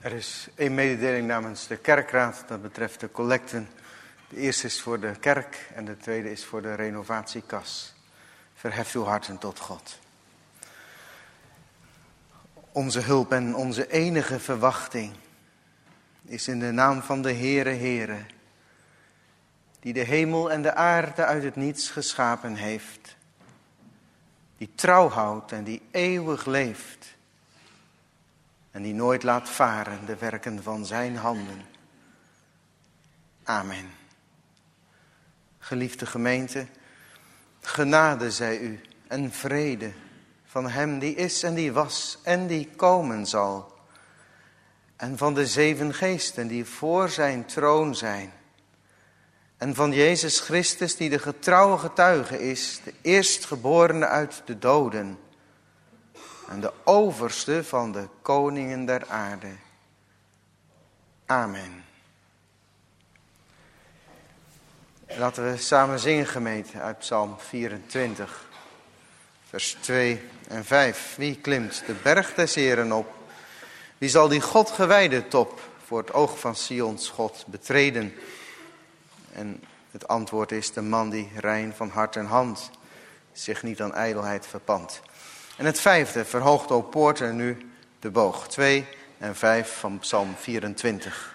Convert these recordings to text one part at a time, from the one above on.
Er is één mededeling namens de kerkraad, dat betreft de collecten. De eerste is voor de kerk en de tweede is voor de renovatiekas. Verheft uw harten tot God. Onze hulp en onze enige verwachting is in de naam van de Heere, die de hemel en de aarde uit het niets geschapen heeft. Die trouw houdt en die eeuwig leeft. En die nooit laat varen de werken van zijn handen. Amen. Geliefde gemeente, genade zij u en vrede van hem die is en die was en die komen zal. En van de 7 geesten die voor zijn troon zijn. En van Jezus Christus die de getrouwe getuige is, de eerstgeborene uit de doden. En de overste van de koningen der aarde. Amen. Laten we samen zingen, gemeente, uit Psalm 24, vers 2 en 5. Wie klimt de berg des Heeren op? Wie zal die God gewijde top voor het oog van Sions God betreden? En het antwoord is de man die rein van hart en hand zich niet aan ijdelheid verpant. En het 5e, verhoogt o poorten nu de boog. 2 en 5 van Psalm 24.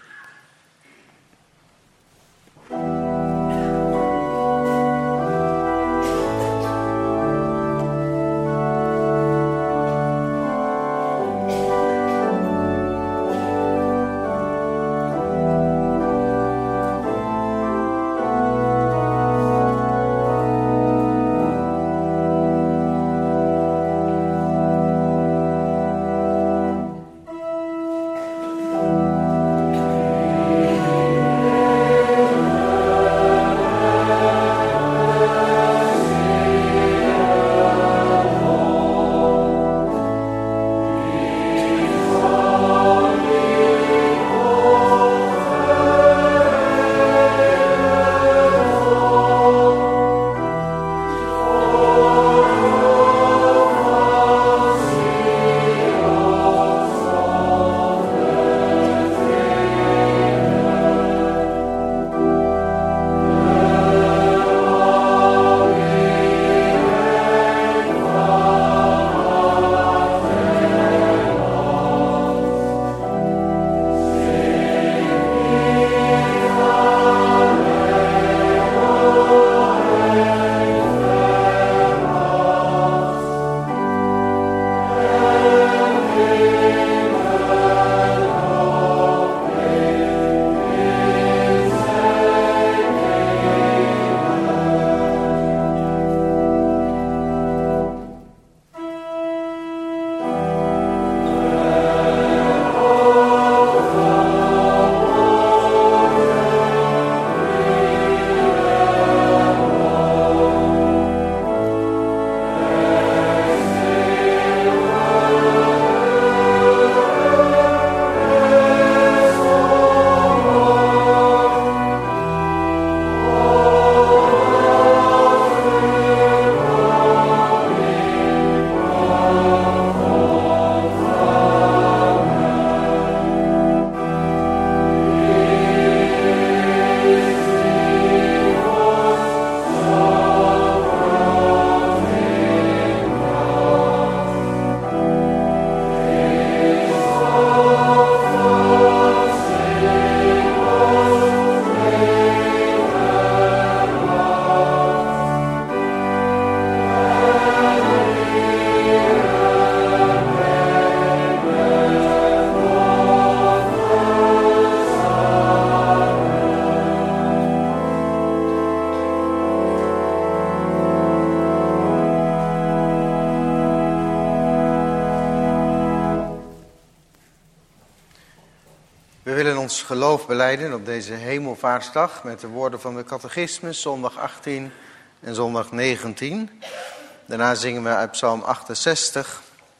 Geloof belijden op deze hemelvaartsdag met de woorden van de catechismus, zondag 18 en zondag 19. Daarna zingen we uit Psalm 68,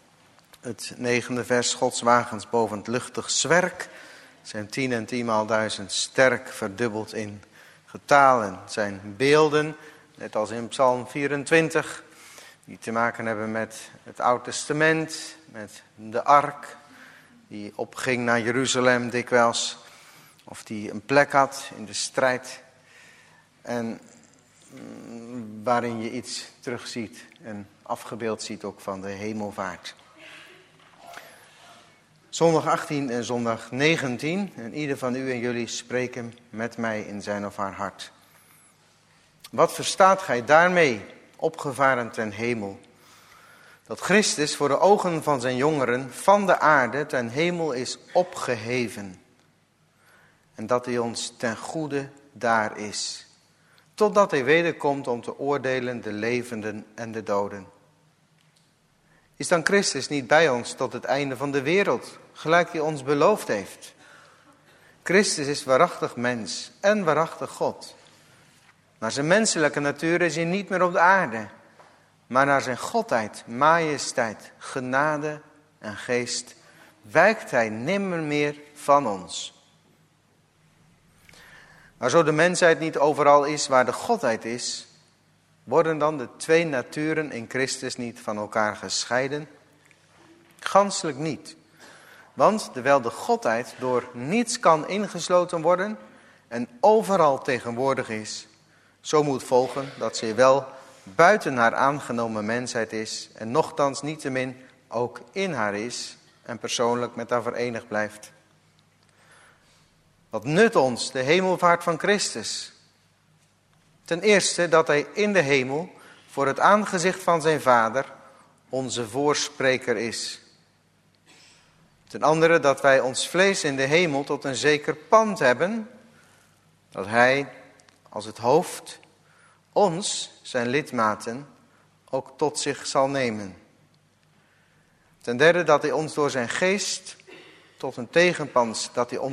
het 9e vers, Gods wagens boven het luchtig zwerk. Zijn 10 en 10 maal 1000 sterk verdubbeld in getalen. Zijn beelden, net als in Psalm 24, die te maken hebben met het Oude Testament, met de ark, die opging naar Jeruzalem dikwijls. Of die een plek had in de strijd. En waarin je iets terugziet en afgebeeld ziet ook van de hemelvaart. Zondag 18 en zondag 19. En ieder van u en jullie spreken met mij in zijn of haar hart. Wat verstaat gij daarmee, opgevaren ten hemel? Dat Christus voor de ogen van zijn jongeren van de aarde ten hemel is opgeheven. En dat hij ons ten goede daar is. Totdat hij wederkomt om te oordelen de levenden en de doden. Is dan Christus niet bij ons tot het einde van de wereld, gelijk hij ons beloofd heeft? Christus is waarachtig mens en waarachtig God. Maar zijn menselijke natuur is hij niet meer op de aarde. Maar naar zijn godheid, majesteit, genade en geest wijkt hij nimmer meer van ons. Maar zo de mensheid niet overal is waar de godheid is, worden dan de twee naturen in Christus niet van elkaar gescheiden? Ganselijk niet. Want terwijl de godheid door niets kan ingesloten worden en overal tegenwoordig is, zo moet volgen dat zij wel buiten haar aangenomen mensheid is en nochtans niettemin ook in haar is en persoonlijk met haar verenigd blijft. Wat nut ons de hemelvaart van Christus? Ten eerste dat hij in de hemel voor het aangezicht van zijn Vader onze voorspreker is. Ten andere dat wij ons vlees in de hemel tot een zeker pand hebben, dat hij als het hoofd ons, zijn lidmaten, ook tot zich zal nemen. Ten derde dat hij ons door zijn geest tot een tegenpand,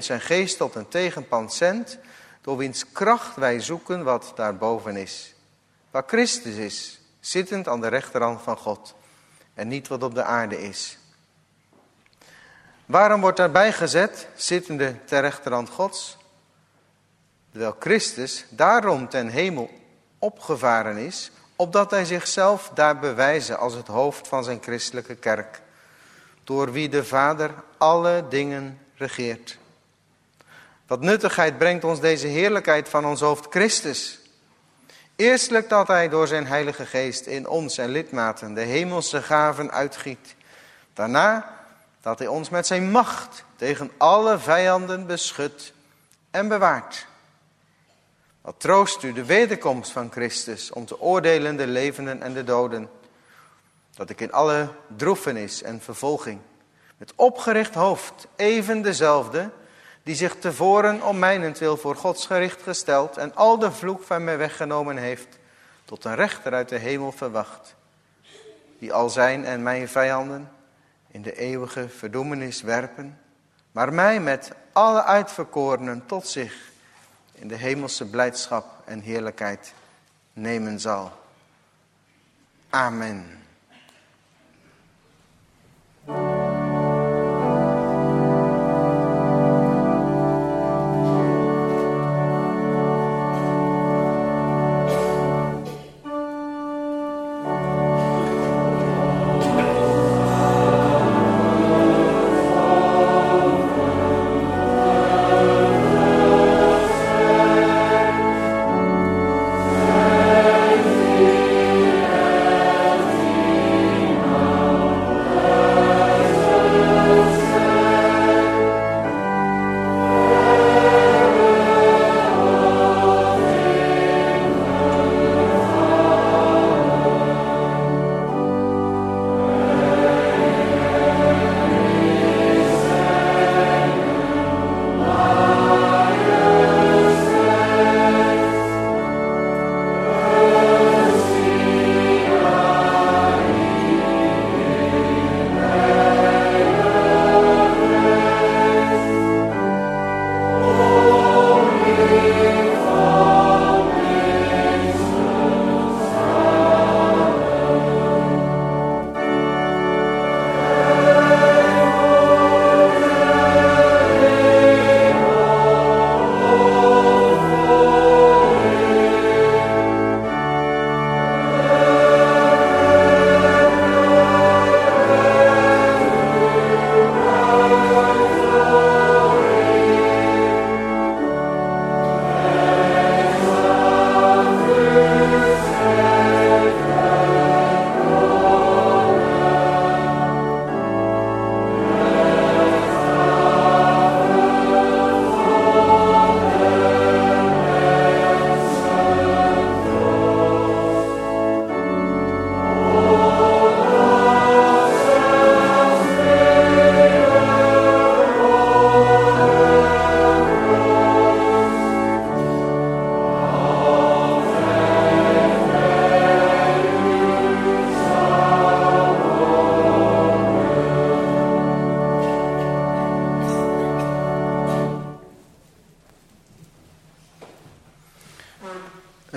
zendt, door wiens kracht wij zoeken wat daarboven is. Waar Christus is, zittend aan de rechterhand van God en niet wat op de aarde is. Waarom wordt daarbij gezet, zittende ter rechterhand Gods? Terwijl Christus daarom ten hemel opgevaren is, opdat hij zichzelf daar bewijze als het hoofd van zijn christelijke kerk, door wie de Vader alle dingen regeert. Wat nuttigheid brengt ons deze heerlijkheid van ons hoofd Christus? Eerstelijk dat hij door zijn heilige geest in ons en lidmaten de hemelse gaven uitgiet. Daarna dat hij ons met zijn macht tegen alle vijanden beschut en bewaart. Wat troost u de wederkomst van Christus om te oordelen de levenden en de doden. Dat ik in alle droefenis en vervolging met opgericht hoofd even dezelfde, die zich tevoren om mijnentwil voor Gods gericht gesteld en al de vloek van mij weggenomen heeft, tot een rechter uit de hemel verwacht, die al zijn en mijn vijanden in de eeuwige verdoemenis werpen, maar mij met alle uitverkorenen tot zich in de hemelse blijdschap en heerlijkheid nemen zal. Amen.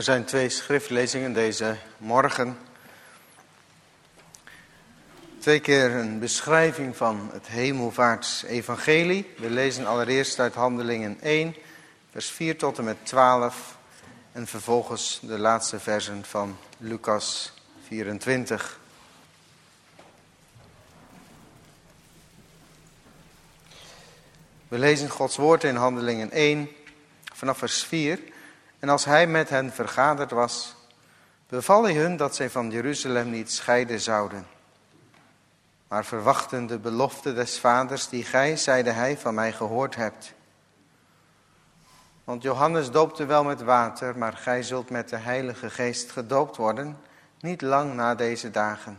zijn 2 schriftlezingen deze morgen. 2 keer een beschrijving van het hemelvaartsevangelie. We lezen allereerst uit Handelingen 1, vers 4 tot en met 12. En vervolgens de laatste versen van Lucas 24. We lezen Gods woord in Handelingen 1, vanaf vers 4. En als hij met hen vergaderd was, beval hij hun dat zij van Jeruzalem niet scheiden zouden. Maar verwachten de belofte des vaders die gij, zeide hij, van mij gehoord hebt. Want Johannes doopte wel met water, maar gij zult met de Heilige Geest gedoopt worden, niet lang na deze dagen.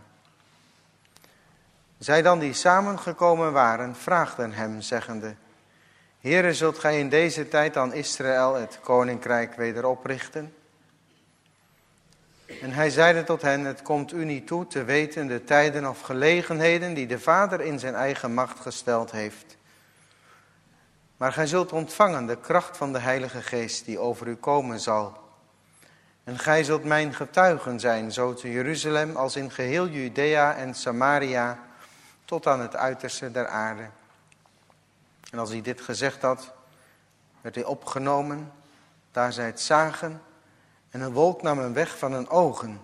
Zij dan die samengekomen waren, vraagden hem, zeggende: Heere, zult gij in deze tijd aan Israël het koninkrijk weder oprichten? En hij zeide tot hen: Het komt u niet toe te weten de tijden of gelegenheden die de Vader in zijn eigen macht gesteld heeft. Maar gij zult ontvangen de kracht van de Heilige Geest die over u komen zal. En gij zult mijn getuigen zijn, zo te Jeruzalem als in geheel Judea en Samaria, tot aan het uiterste der aarde. En als hij dit gezegd had, werd hij opgenomen, daar zij het zagen, en een wolk nam hem weg van hun ogen.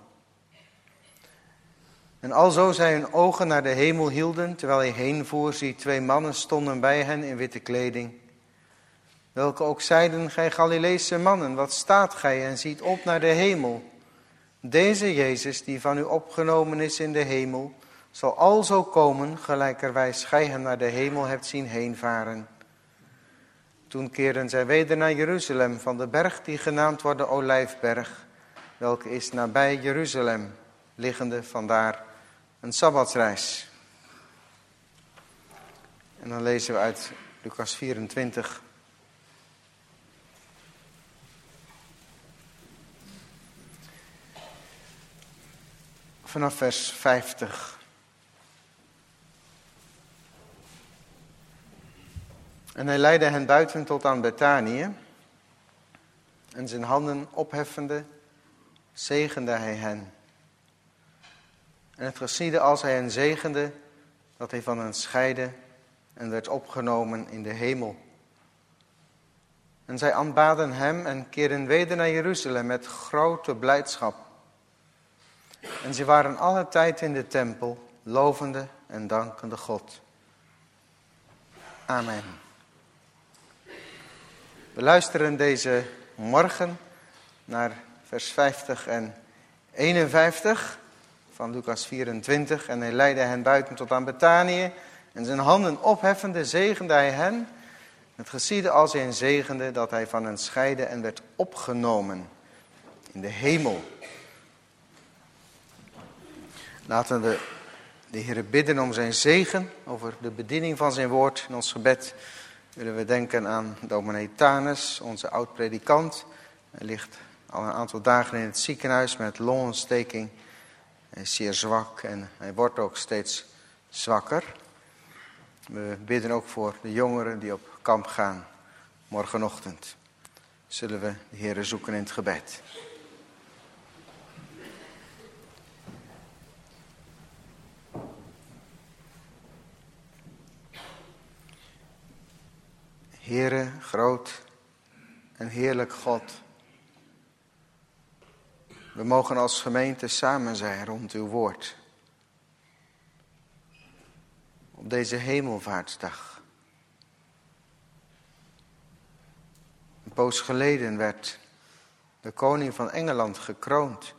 En alzo zij hun ogen naar de hemel hielden, terwijl hij heenvoer, zie 2 mannen stonden bij hen in witte kleding. Welke ook zeiden: Gij Galileese mannen, wat staat gij en ziet op naar de hemel? Deze Jezus, die van u opgenomen is in de hemel, zal alzo komen, gelijkerwijs gij hem naar de hemel hebt zien heenvaren. Toen keerden zij weder naar Jeruzalem van de berg die genaamd wordt de Olijfberg, welke is nabij Jeruzalem, liggende vandaar een sabbatsreis. En dan lezen we uit Lucas 24. Vanaf vers 50. En hij leidde hen buiten tot aan Betanië. En zijn handen opheffende, zegende hij hen. En het geschiedde als hij hen zegende, dat hij van hen scheidde en werd opgenomen in de hemel. En zij aanbaden hem en keerden weder naar Jeruzalem met grote blijdschap. En ze waren alle tijd in de tempel, lovende en dankende God. Amen. We luisteren deze morgen naar vers 50 en 51 van Lucas 24. En hij leidde hen buiten tot aan Betanië. En zijn handen opheffende zegende hij hen. Het geschiedde als hij hen zegende, dat hij van hen scheidde en werd opgenomen in de hemel. Laten we de Heer bidden om zijn zegen over de bediening van zijn woord. In ons gebed willen we denken aan dominee Tanus, onze oud-predikant. Hij ligt al een aantal dagen in het ziekenhuis met longontsteking. Hij is zeer zwak en hij wordt ook steeds zwakker. We bidden ook voor de jongeren die op kamp gaan morgenochtend. Zullen we de Heer zoeken in het gebed. Heere, groot en heerlijk God. We mogen als gemeente samen zijn rond uw woord. Op deze hemelvaartsdag. Een poos geleden werd de koning van Engeland gekroond.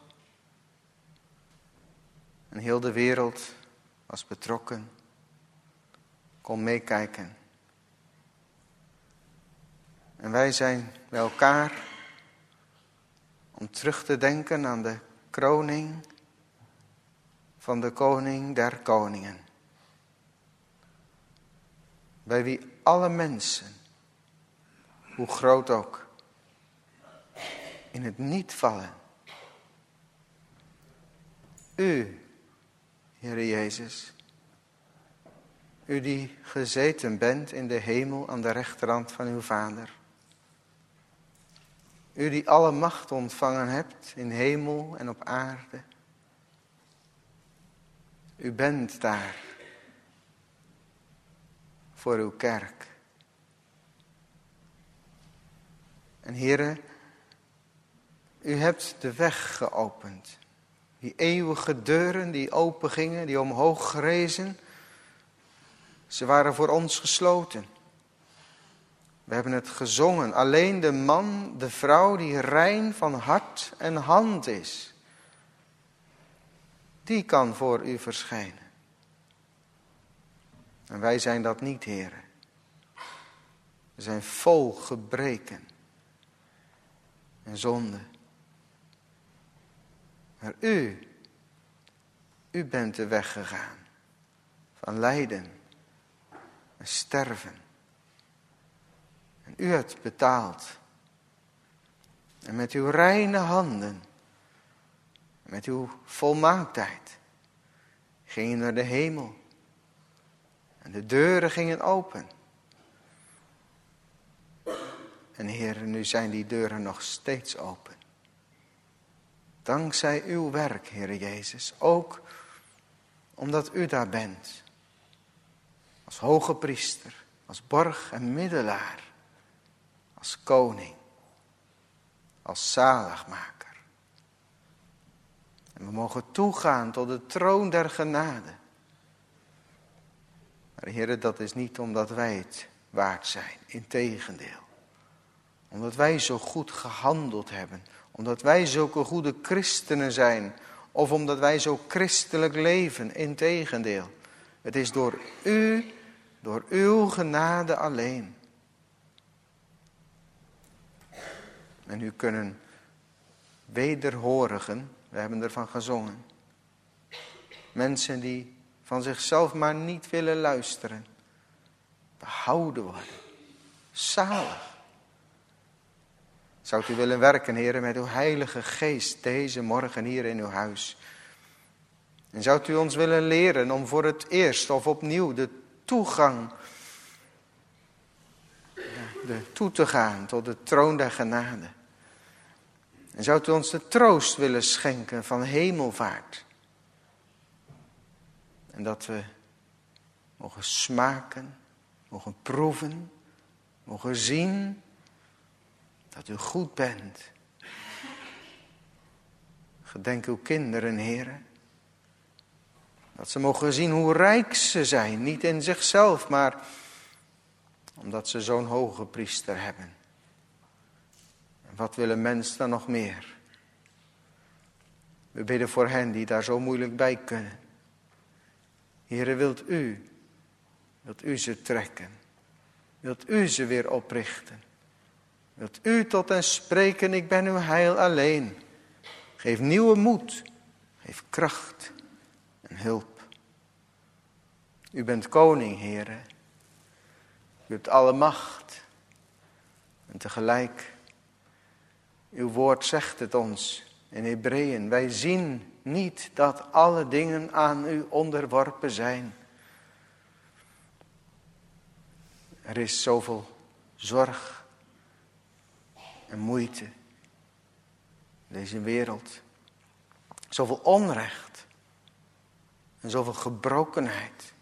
En heel de wereld was betrokken, kon meekijken. En wij zijn bij elkaar om terug te denken aan de kroning van de koning der koningen. Bij wie alle mensen, hoe groot ook, in het niet vallen. U, Heere Jezus, u die gezeten bent in de hemel aan de rechterhand van uw Vader. U die alle macht ontvangen hebt in hemel en op aarde. U bent daar voor uw kerk. En Heere, u hebt de weg geopend. Die eeuwige deuren die open gingen, die omhoog rezen, ze waren voor ons gesloten. We hebben het gezongen. Alleen de man, de vrouw die rein van hart en hand is, die kan voor u verschijnen. En wij zijn dat niet, Heere. We zijn vol gebreken en zonde. Maar u bent de weg gegaan van lijden en sterven. En u hebt betaald. En met uw reine handen, met uw volmaaktheid, ging u naar de hemel. En de deuren gingen open. En Heer, nu zijn die deuren nog steeds open. Dankzij uw werk, Heer Jezus. Ook omdat u daar bent. Als hoge priester, als borg en middelaar. Als koning. Als zaligmaker. En we mogen toegaan tot de troon der genade. Maar Heer, dat is niet omdat wij het waard zijn. Integendeel. Omdat wij zo goed gehandeld hebben. Omdat wij zulke goede christenen zijn. Of omdat wij zo christelijk leven. Integendeel. Het is door u, door uw genade alleen. En u kunnen wederhorigen, we hebben ervan gezongen. Mensen die van zichzelf maar niet willen luisteren. Behouden worden. Zalig. Zou u willen werken, Heer, met uw heilige geest deze morgen hier in uw huis. En zou u ons willen leren om voor het eerst of opnieuw de toegang toe te gaan tot de troon der genade. En zou u ons de troost willen schenken van hemelvaart. En dat we mogen smaken, mogen proeven, mogen zien dat u goed bent. Gedenk uw kinderen, Heere. Dat ze mogen zien hoe rijk ze zijn. Niet in zichzelf, maar omdat ze zo'n hoge priester hebben. En wat wil een mens dan nog meer? We bidden voor hen die daar zo moeilijk bij kunnen. Heere, wilt u ze trekken? Wilt u ze weer oprichten? Wilt u tot hen spreken, ik ben uw heil alleen. Geef nieuwe moed, geef kracht en hulp. U bent koning, Heere. U hebt alle macht. En tegelijk, uw woord zegt het ons in Hebreeën. Wij zien niet dat alle dingen aan u onderworpen zijn. Er is zoveel zorg en moeite in deze wereld. Zoveel onrecht en zoveel gebrokenheid.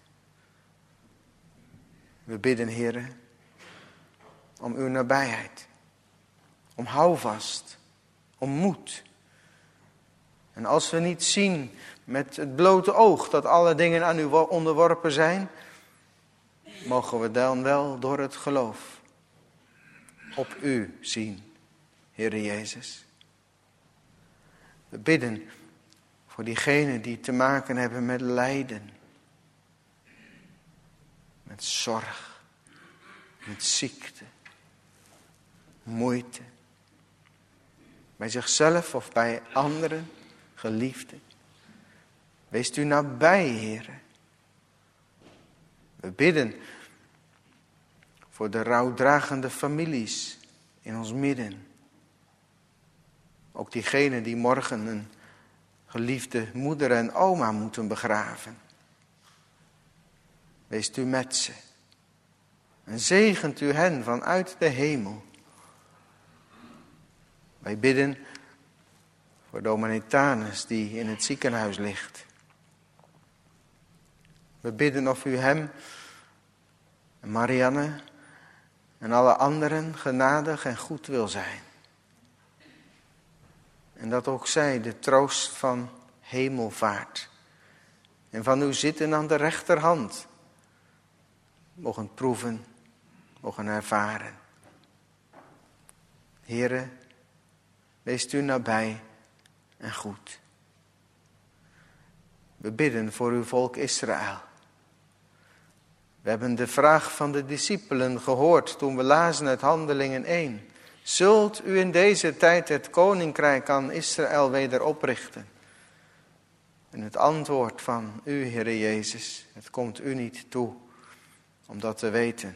We bidden, Heere, om uw nabijheid, om houvast, om moed. En als we niet zien met het blote oog dat alle dingen aan u onderworpen zijn, mogen we dan wel door het geloof op u zien, Heere Jezus. We bidden voor diegenen die te maken hebben met lijden, met zorg, met ziekte, moeite. Bij zichzelf of bij anderen, geliefden. Wees u nabij, Heere. We bidden voor de rouwdragende families in ons midden. Ook diegenen die morgen een geliefde moeder en oma moeten begraven. Wees u met ze. En zegent u hen vanuit de hemel. Wij bidden voor dominee Thanes die in het ziekenhuis ligt. We bidden of u hem en Marianne en alle anderen genadig en goed wil zijn. En dat ook zij de troost van hemelvaart en van uw zitten aan de rechterhand mogen proeven, mogen ervaren. Heere, wees u nabij en goed. We bidden voor uw volk Israël. We hebben de vraag van de discipelen gehoord toen we lazen uit Handelingen 1. Zult u in deze tijd het koninkrijk aan Israël weder oprichten? En het antwoord van u, Heere Jezus, het komt u niet toe om dat te weten.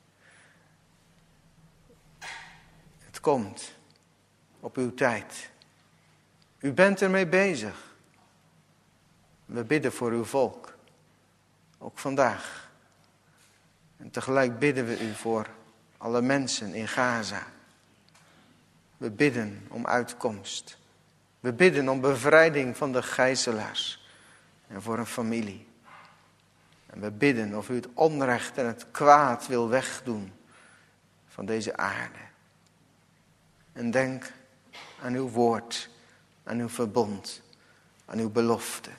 Het komt op uw tijd. U bent ermee bezig. We bidden voor uw volk, ook vandaag. En tegelijk bidden we u voor alle mensen in Gaza. We bidden om uitkomst. We bidden om bevrijding van de gijzelaars en voor een familie. En we bidden of u het onrecht en het kwaad wil wegdoen van deze aarde. En denk aan uw woord, aan uw verbond, aan uw belofte.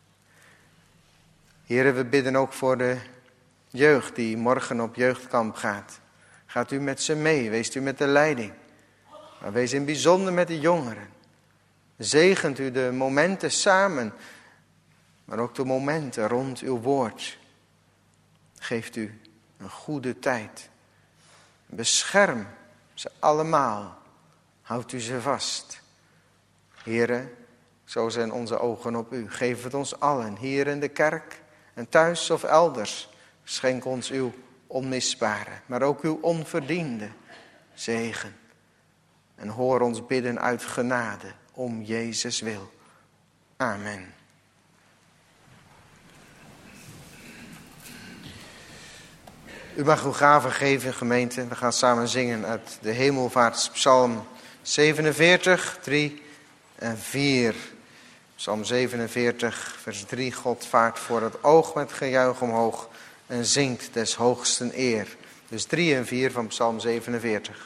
Heere, we bidden ook voor de jeugd die morgen op jeugdkamp gaat. Gaat u met ze mee, wees u met de leiding. Maar wees in het bijzonder met de jongeren. Zegent u de momenten samen, maar ook de momenten rond uw woord. Geeft u een goede tijd. Bescherm ze allemaal. Houdt u ze vast. Heere, zo zijn onze ogen op u. Geef het ons allen, hier in de kerk en thuis of elders. Schenk ons uw onmisbare, maar ook uw onverdiende zegen. En hoor ons bidden uit genade om Jezus wil. Amen. U mag uw gaven geven, gemeente. We gaan samen zingen uit de Hemelvaartspsalm 47, 3 en 4. Psalm 47, vers 3. God vaart voor het oog met gejuich omhoog en zingt des hoogsten eer. Dus 3 en 4 van Psalm 47.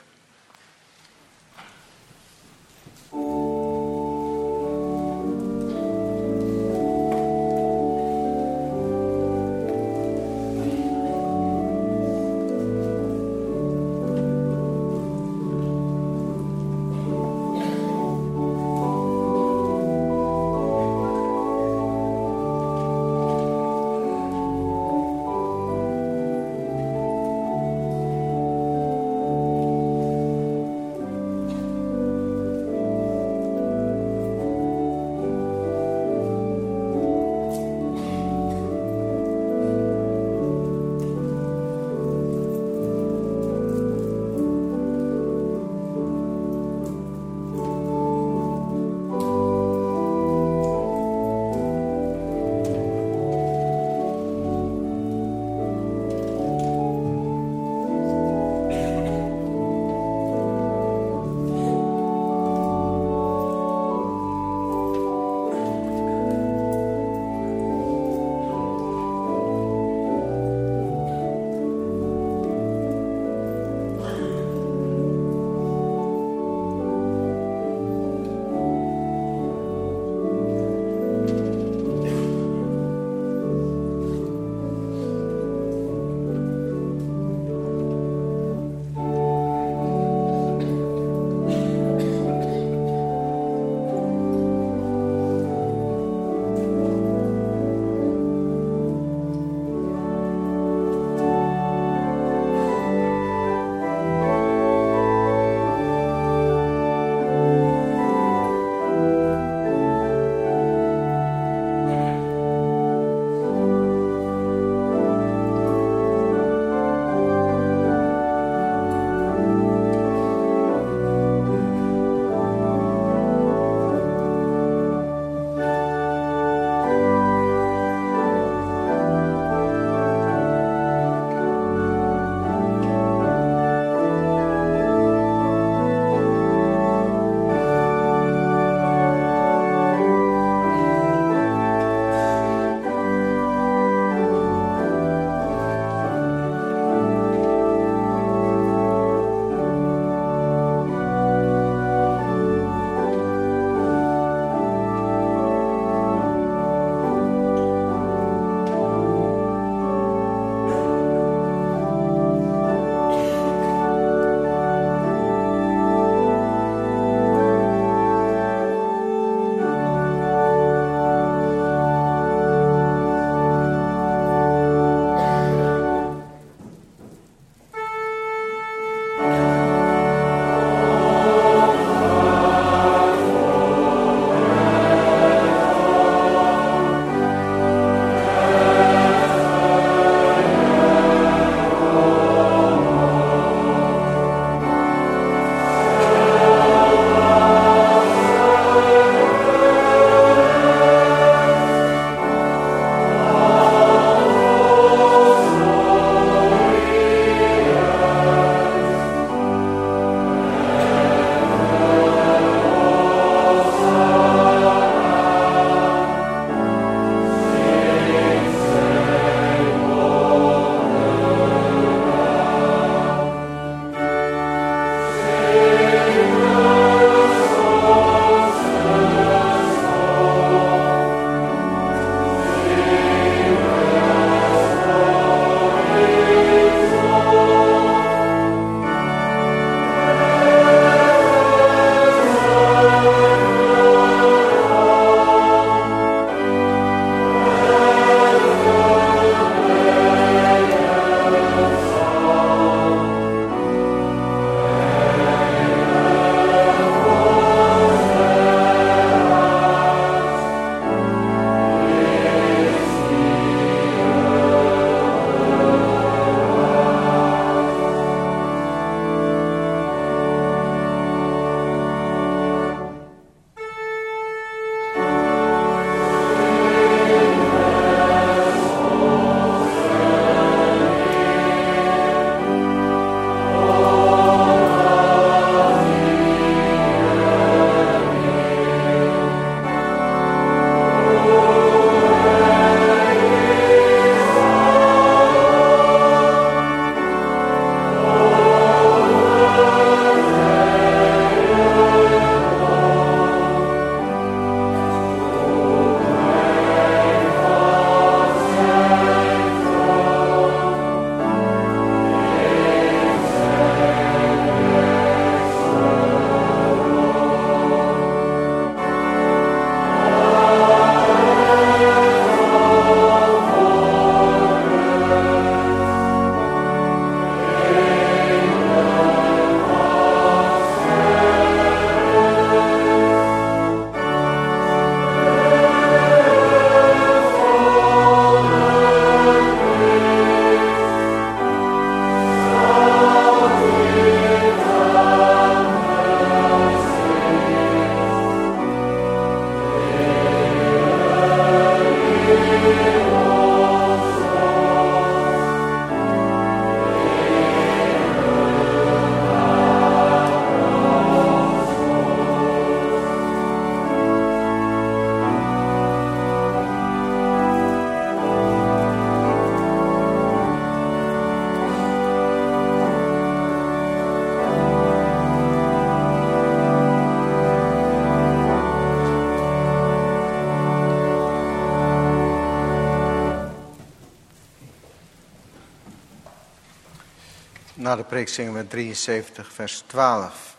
Na de preek zingen we 73, vers 12.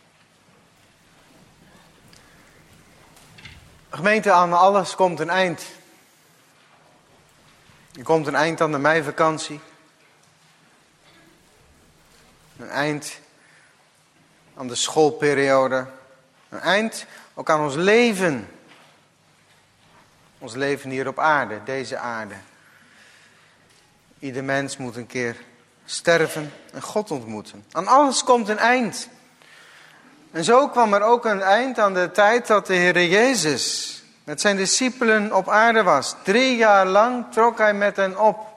Gemeente, aan alles komt een eind. Er komt een eind aan de meivakantie. Een eind aan de schoolperiode. Een eind ook aan ons leven. Ons leven hier op aarde, deze aarde. Ieder mens moet een keer sterven en God ontmoeten. Aan alles komt een eind. En zo kwam er ook een eind aan de tijd dat de Heer Jezus met zijn discipelen op aarde was. 3 jaar lang trok hij met hen op.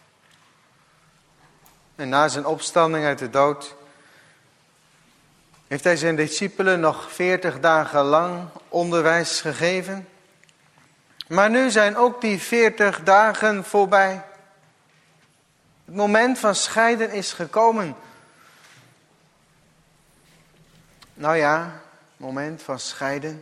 En na zijn opstanding uit de dood heeft hij zijn discipelen nog 40 dagen lang onderwijs gegeven. Maar nu zijn ook die 40 dagen voorbij. Het moment van scheiden is gekomen. Nou ja, het moment van scheiden.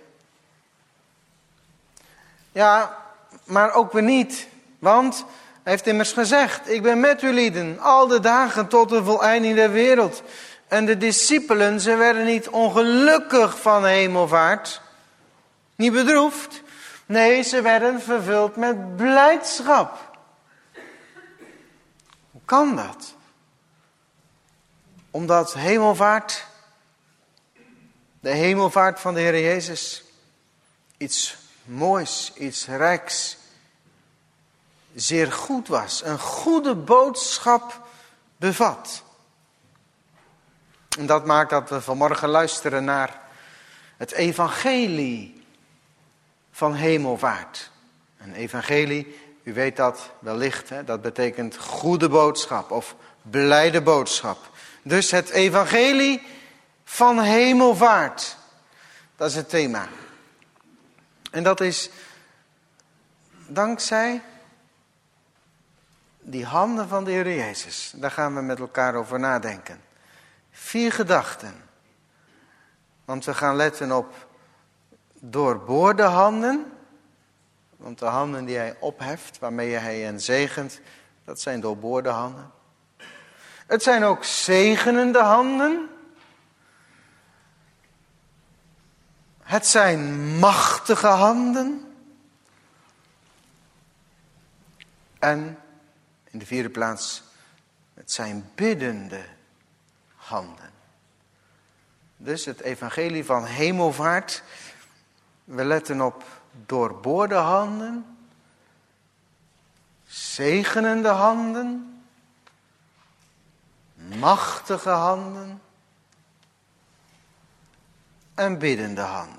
Ja, maar ook weer niet. Want hij heeft immers gezegd, ik ben met u lieden al de dagen tot de voleinding der wereld. En de discipelen, ze werden niet ongelukkig van hemelvaart. Niet bedroefd. Nee, ze werden vervuld met blijdschap. Hoe kan dat? Omdat hemelvaart, de hemelvaart van de Heer Jezus, iets moois, iets rijks, zeer goed was. Een goede boodschap bevat. En dat maakt dat we vanmorgen luisteren naar het evangelie van hemelvaart. Een evangelie, u weet dat wellicht, hè? Dat betekent goede boodschap of blijde boodschap. Dus het evangelie van hemelvaart, dat is het thema. En dat is dankzij die handen van de Heer Jezus. Daar gaan we met elkaar over nadenken. 4 gedachten. Want we gaan letten op doorboorde handen. Want de handen die hij opheft, waarmee hij hen zegent, dat zijn doorboorde handen. Het zijn ook zegenende handen. Het zijn machtige handen. En in de 4e plaats, het zijn biddende handen. Dus het evangelie van hemelvaart. We letten op doorboorde handen. Zegenende handen. Machtige handen. En biddende handen.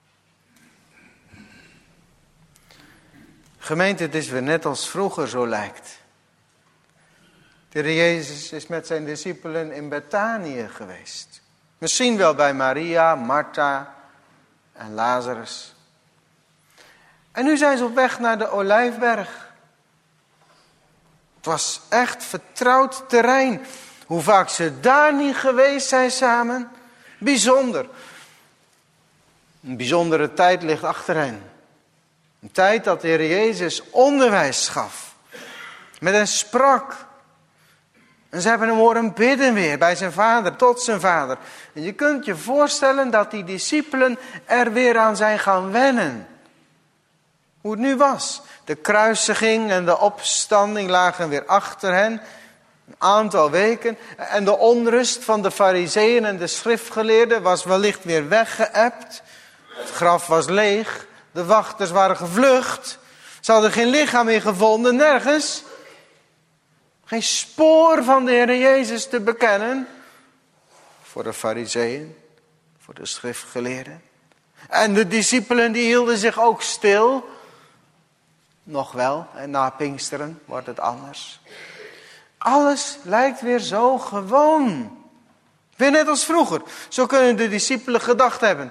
Gemeente, het is weer net als vroeger zo lijkt. De Heer Jezus is met zijn discipelen in Betanië geweest. Misschien wel bij Maria, Martha en Lazarus. En nu zijn ze op weg naar de Olijfberg. Het was echt vertrouwd terrein. Hoe vaak ze daar niet geweest zijn samen. Bijzonder. Een bijzondere tijd ligt achter hen. Een tijd dat de Heer Jezus onderwijs gaf. Met hen sprak. En ze hebben hem horen bidden weer bij zijn vader, tot zijn vader. En je kunt je voorstellen dat die discipelen er weer aan zijn gaan wennen. Hoe het nu was. De kruisiging en de opstanding lagen weer achter hen. Een aantal weken. En de onrust van de Farizeeën en de schriftgeleerden was wellicht weer weggeëpt. Het graf was leeg. De wachters waren gevlucht. Ze hadden geen lichaam meer gevonden, nergens. Geen spoor van de Heer Jezus te bekennen. Voor de Farizeeën, voor de schriftgeleerden. En de discipelen die hielden zich ook stil. Nog wel, en na Pinksteren wordt het anders. Alles lijkt weer zo gewoon. Weer net als vroeger. Zo kunnen de discipelen gedacht hebben.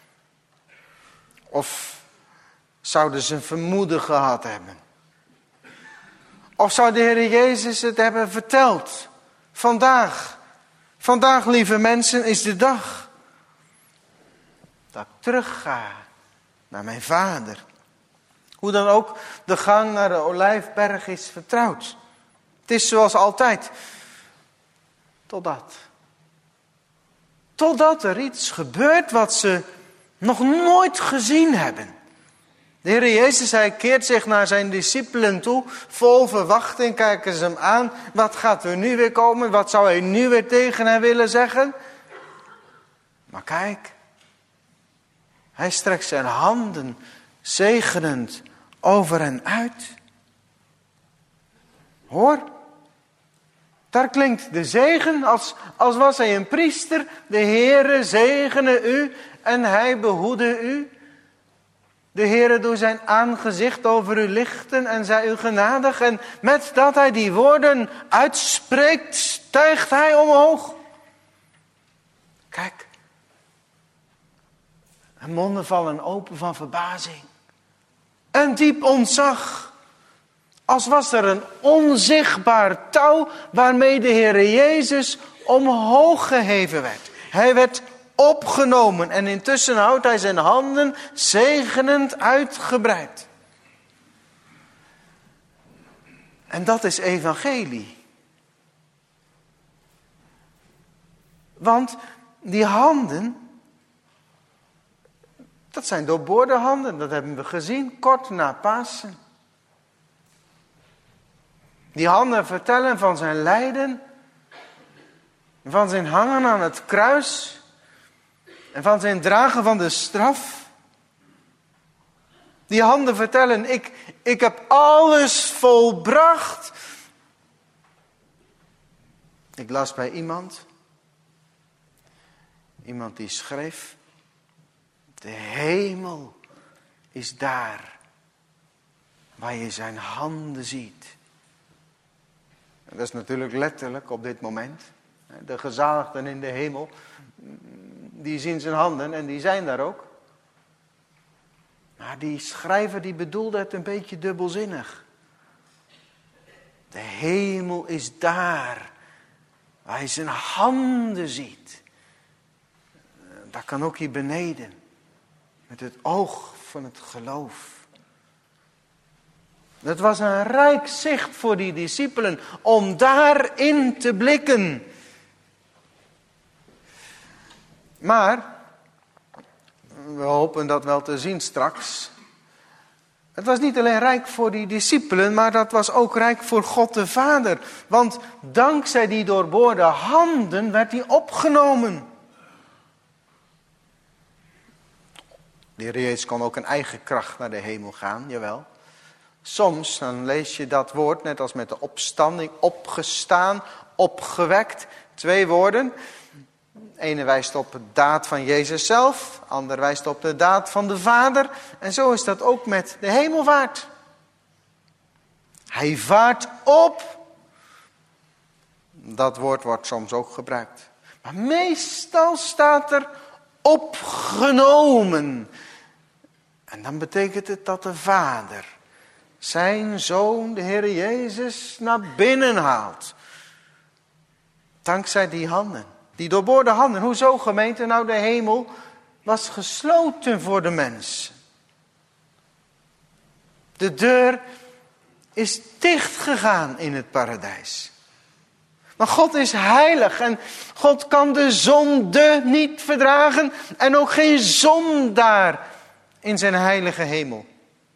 Of zouden ze een vermoeden gehad hebben. Of zou de Heer Jezus het hebben verteld. Vandaag, lieve mensen, is de dag. Dat ik terug ga naar mijn vader. Hoe dan ook, de gang naar de Olijfberg is vertrouwd. Het is zoals altijd. Totdat er iets gebeurt wat ze nog nooit gezien hebben. De Heer Jezus, hij keert zich naar zijn discipelen toe. Vol verwachting kijken ze hem aan. Wat gaat er nu weer komen? Wat zou hij nu weer tegen hen willen zeggen? Maar kijk. Hij strekt zijn handen zegenend over hen uit. Hoor. Daar klinkt de zegen als was hij een priester. De Heere zegene u en hij behoede u. De Heere doet zijn aangezicht over u lichten en zij u genadig. En met dat hij die woorden uitspreekt, stijgt hij omhoog. Kijk. En monden vallen open van verbazing. En diep ontzag. Als was er een onzichtbaar touw waarmee de Heer Jezus omhoog geheven werd. Hij werd opgenomen en intussen houdt hij zijn handen zegenend uitgebreid. En dat is evangelie. Want die handen, dat zijn doorboorde handen, dat hebben we gezien kort na Pasen. Die handen vertellen van zijn lijden, van zijn hangen aan het kruis en van zijn dragen van de straf. Die handen vertellen, ik heb alles volbracht. Ik las bij iemand die schreef, de hemel is daar waar je zijn handen ziet. Dat is natuurlijk letterlijk op dit moment. De gezaligden in de hemel, die zien zijn handen en die zijn daar ook. Maar die schrijver die bedoelde het een beetje dubbelzinnig. De hemel is daar waar je zijn handen ziet. Dat kan ook hier beneden. Met het oog van het geloof. Het was een rijk zicht voor die discipelen om daarin te blikken. Maar, we hopen dat wel te zien straks. Het was niet alleen rijk voor die discipelen, maar dat was ook rijk voor God de Vader. Want dankzij die doorboorde handen werd hij opgenomen. De Heer Jezus kon ook in eigen kracht naar de hemel gaan, jawel. Soms dan lees je dat woord, net als met de opstanding, opgestaan, opgewekt. 2 woorden. De ene wijst op de daad van Jezus zelf, de ander wijst op de daad van de Vader. En zo is dat ook met de hemelvaart. Hij vaart op. Dat woord wordt soms ook gebruikt. Maar meestal staat er opgenomen. En dan betekent het dat de Vader zijn Zoon, de Heer Jezus, naar binnen haalt. Dankzij die handen. Die doorboorde handen. Hoezo, gemeente? Nou, de hemel was gesloten voor de mens. De deur is dichtgegaan in het paradijs. Maar God is heilig en God kan de zonde niet verdragen en ook geen zondaar in zijn heilige hemel.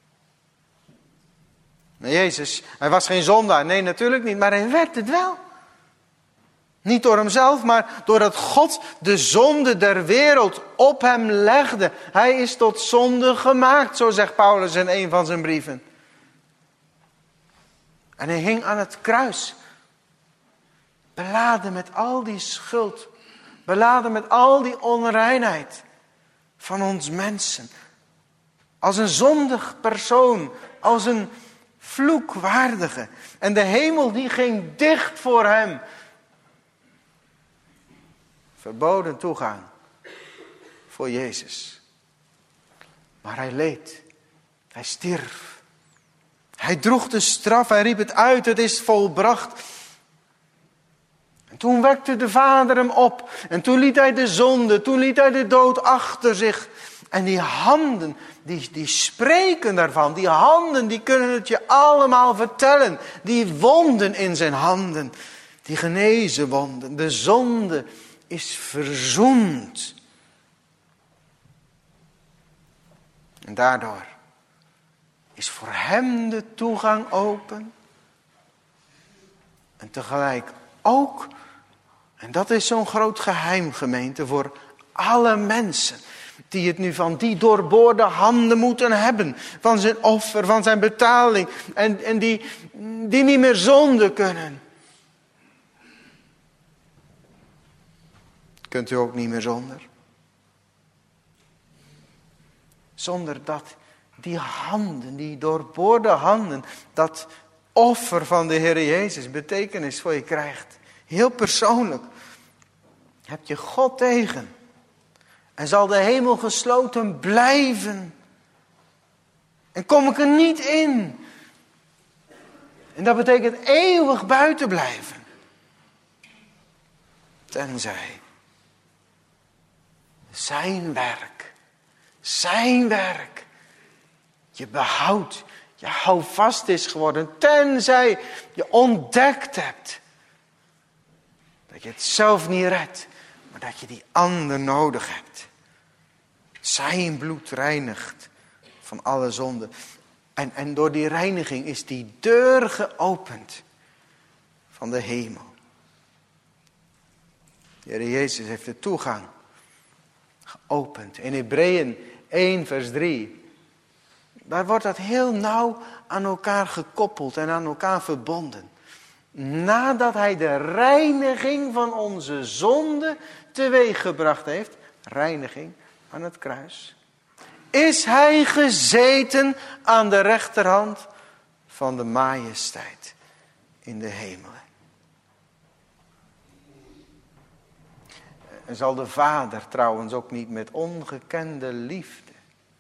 Maar Jezus, hij was geen zondaar. Nee, natuurlijk niet, maar hij werd het wel. Niet door hemzelf, maar doordat God de zonde der wereld op hem legde. Hij is tot zonde gemaakt, zo zegt Paulus in een van zijn brieven. En hij hing aan het kruis. Beladen met al die schuld. Beladen met al die onreinheid van ons mensen. Als een zondig persoon. Als een vloekwaardige. En de hemel die ging dicht voor hem. Verboden toegang voor Jezus. Maar hij leed. Hij stierf. Hij droeg de straf. Hij riep het uit. Het is volbracht. En toen wekte de Vader hem op. En toen liet hij de zonde. Toen liet hij de dood achter zich. En die handen, die spreken daarvan. Die handen, die kunnen het je allemaal vertellen. Die wonden in zijn handen. Die genezen wonden. De zonde is verzoend. En daardoor is voor hem de toegang open. En tegelijk ook, en dat is zo'n groot geheim, gemeente, voor alle mensen die het nu van die doorboorde handen moeten hebben. Van zijn offer, van zijn betaling. En die niet meer zonde kunnen. Kunt u ook niet meer zonder? Zonder dat die handen, die doorboorde handen, dat offer van de Heer Jezus betekenis voor je krijgt. Heel persoonlijk. Heb je God tegen. En zal de hemel gesloten blijven. En kom ik er niet in. En dat betekent eeuwig buiten blijven. Tenzij zijn werk je behoudt, je houvast is geworden. Tenzij je ontdekt hebt dat je het zelf niet redt, maar dat je die ander nodig hebt. Zijn bloed reinigt van alle zonde. En door die reiniging is die deur geopend van de hemel. De Heer Jezus heeft de toegang geopend. In Hebreeën 1 vers 3. Daar wordt dat heel nauw aan elkaar gekoppeld en aan elkaar verbonden. Nadat hij de reiniging van onze zonde teweeggebracht heeft. Reiniging aan het kruis. Is hij gezeten aan de rechterhand van de majesteit in de hemelen. En zal de Vader trouwens ook niet met ongekende liefde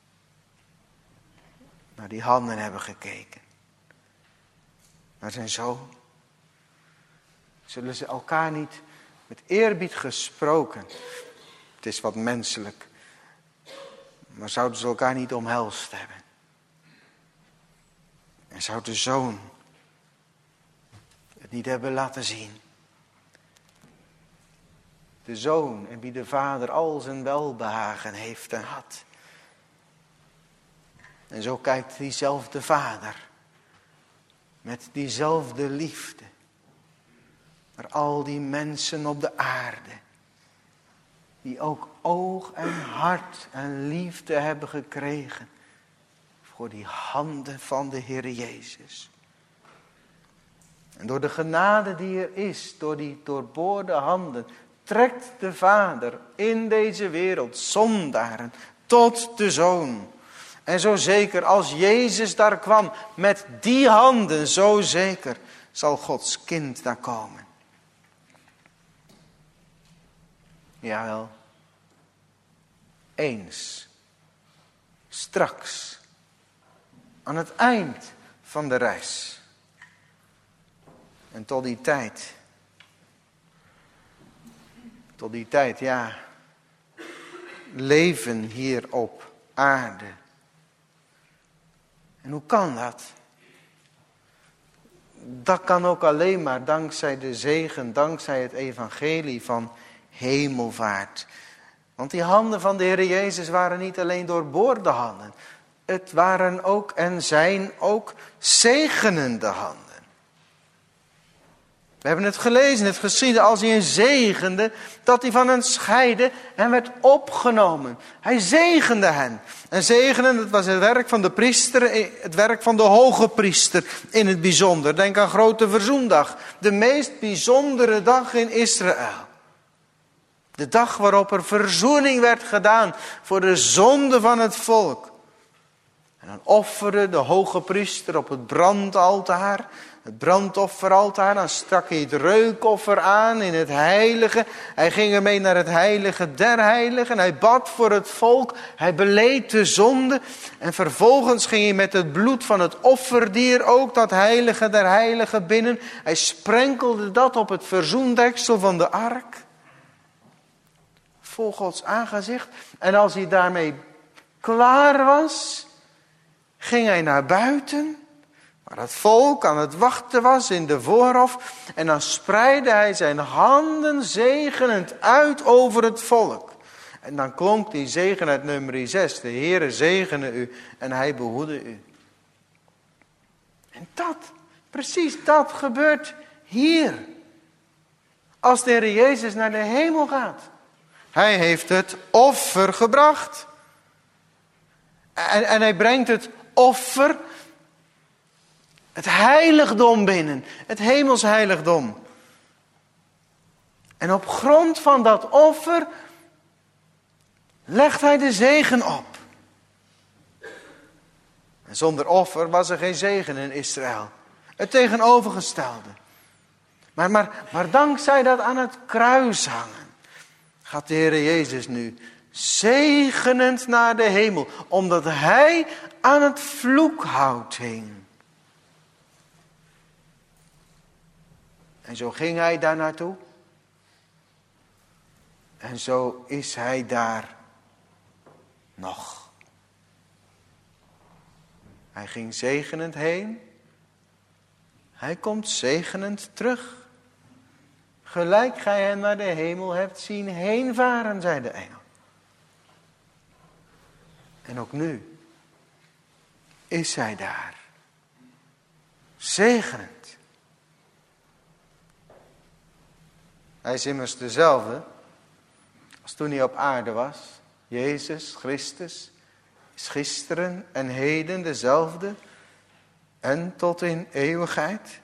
naar die handen hebben gekeken. Naar zijn zoon. Zullen ze elkaar niet met eerbied gesproken. Het is wat menselijk. Maar zouden ze elkaar niet omhelst hebben. En zou de zoon het niet hebben laten zien. De zoon en wie de vader al zijn welbehagen heeft en had. En zo kijkt diezelfde vader met diezelfde liefde naar al die mensen op de aarde. Die ook oog en hart en liefde hebben gekregen voor die handen van de Heer Jezus. En door de genade die er is, door die doorboorde handen, trekt de Vader in deze wereld zondaren tot de Zoon. En zo zeker als Jezus daar kwam met die handen, zo zeker zal Gods kind daar komen. Jawel. Eens. Straks. Aan het eind van de reis. En tot die tijd, ja. Leven hier op aarde. En hoe kan dat? Dat kan ook alleen maar dankzij de zegen, dankzij het evangelie van hemelvaart. Want die handen van de Heer Jezus waren niet alleen doorboorde handen. Het waren ook en zijn ook zegenende handen. We hebben het gelezen, het geschiedde als hij hen zegende, dat hij van hen scheidde en werd opgenomen. Hij zegende hen. En zegenen, dat was het werk van de priester, het werk van de hoge priester in het bijzonder. Denk aan Grote Verzoendag, de meest bijzondere dag in Israël. De dag waarop er verzoening werd gedaan voor de zonde van het volk. En dan offerde de hoge priester op het brandaltaar, het brandofferaltaar. Dan stak hij het reukoffer aan in het heilige. Hij ging ermee naar het heilige der heiligen. Hij bad voor het volk. Hij beleed de zonde. En vervolgens ging hij met het bloed van het offerdier ook dat heilige der heiligen binnen. Hij sprenkelde dat op het verzoendeksel van de ark. Voor Gods aangezicht. En als hij daarmee klaar was, ging hij naar buiten, waar het volk aan het wachten was in de voorhof. En dan spreidde hij zijn handen zegenend uit over het volk. En dan klonk die zegen uit nummer 6. De Heere zegene u en hij behoede u. En precies dat gebeurt hier. Als de Heer Jezus naar de hemel gaat. Hij heeft het offer gebracht. En hij brengt het offer, het heiligdom binnen. Het hemelsheiligdom. En op grond van dat offer legt hij de zegen op. En zonder offer was er geen zegen in Israël. Het tegenovergestelde. Maar dankzij dat aan het kruis hangen, gaat de Heer Jezus nu zegenend naar de hemel. Omdat hij aan het vloekhout hing. En zo ging hij daar naartoe. En zo is hij daar nog. Hij ging zegenend heen. Hij komt zegenend terug. Gelijk gij hem naar de hemel hebt zien heenvaren, zei de engel. En ook nu is hij daar. Zegenend. Hij is immers dezelfde als toen hij op aarde was. Jezus Christus is gisteren en heden dezelfde en tot in eeuwigheid.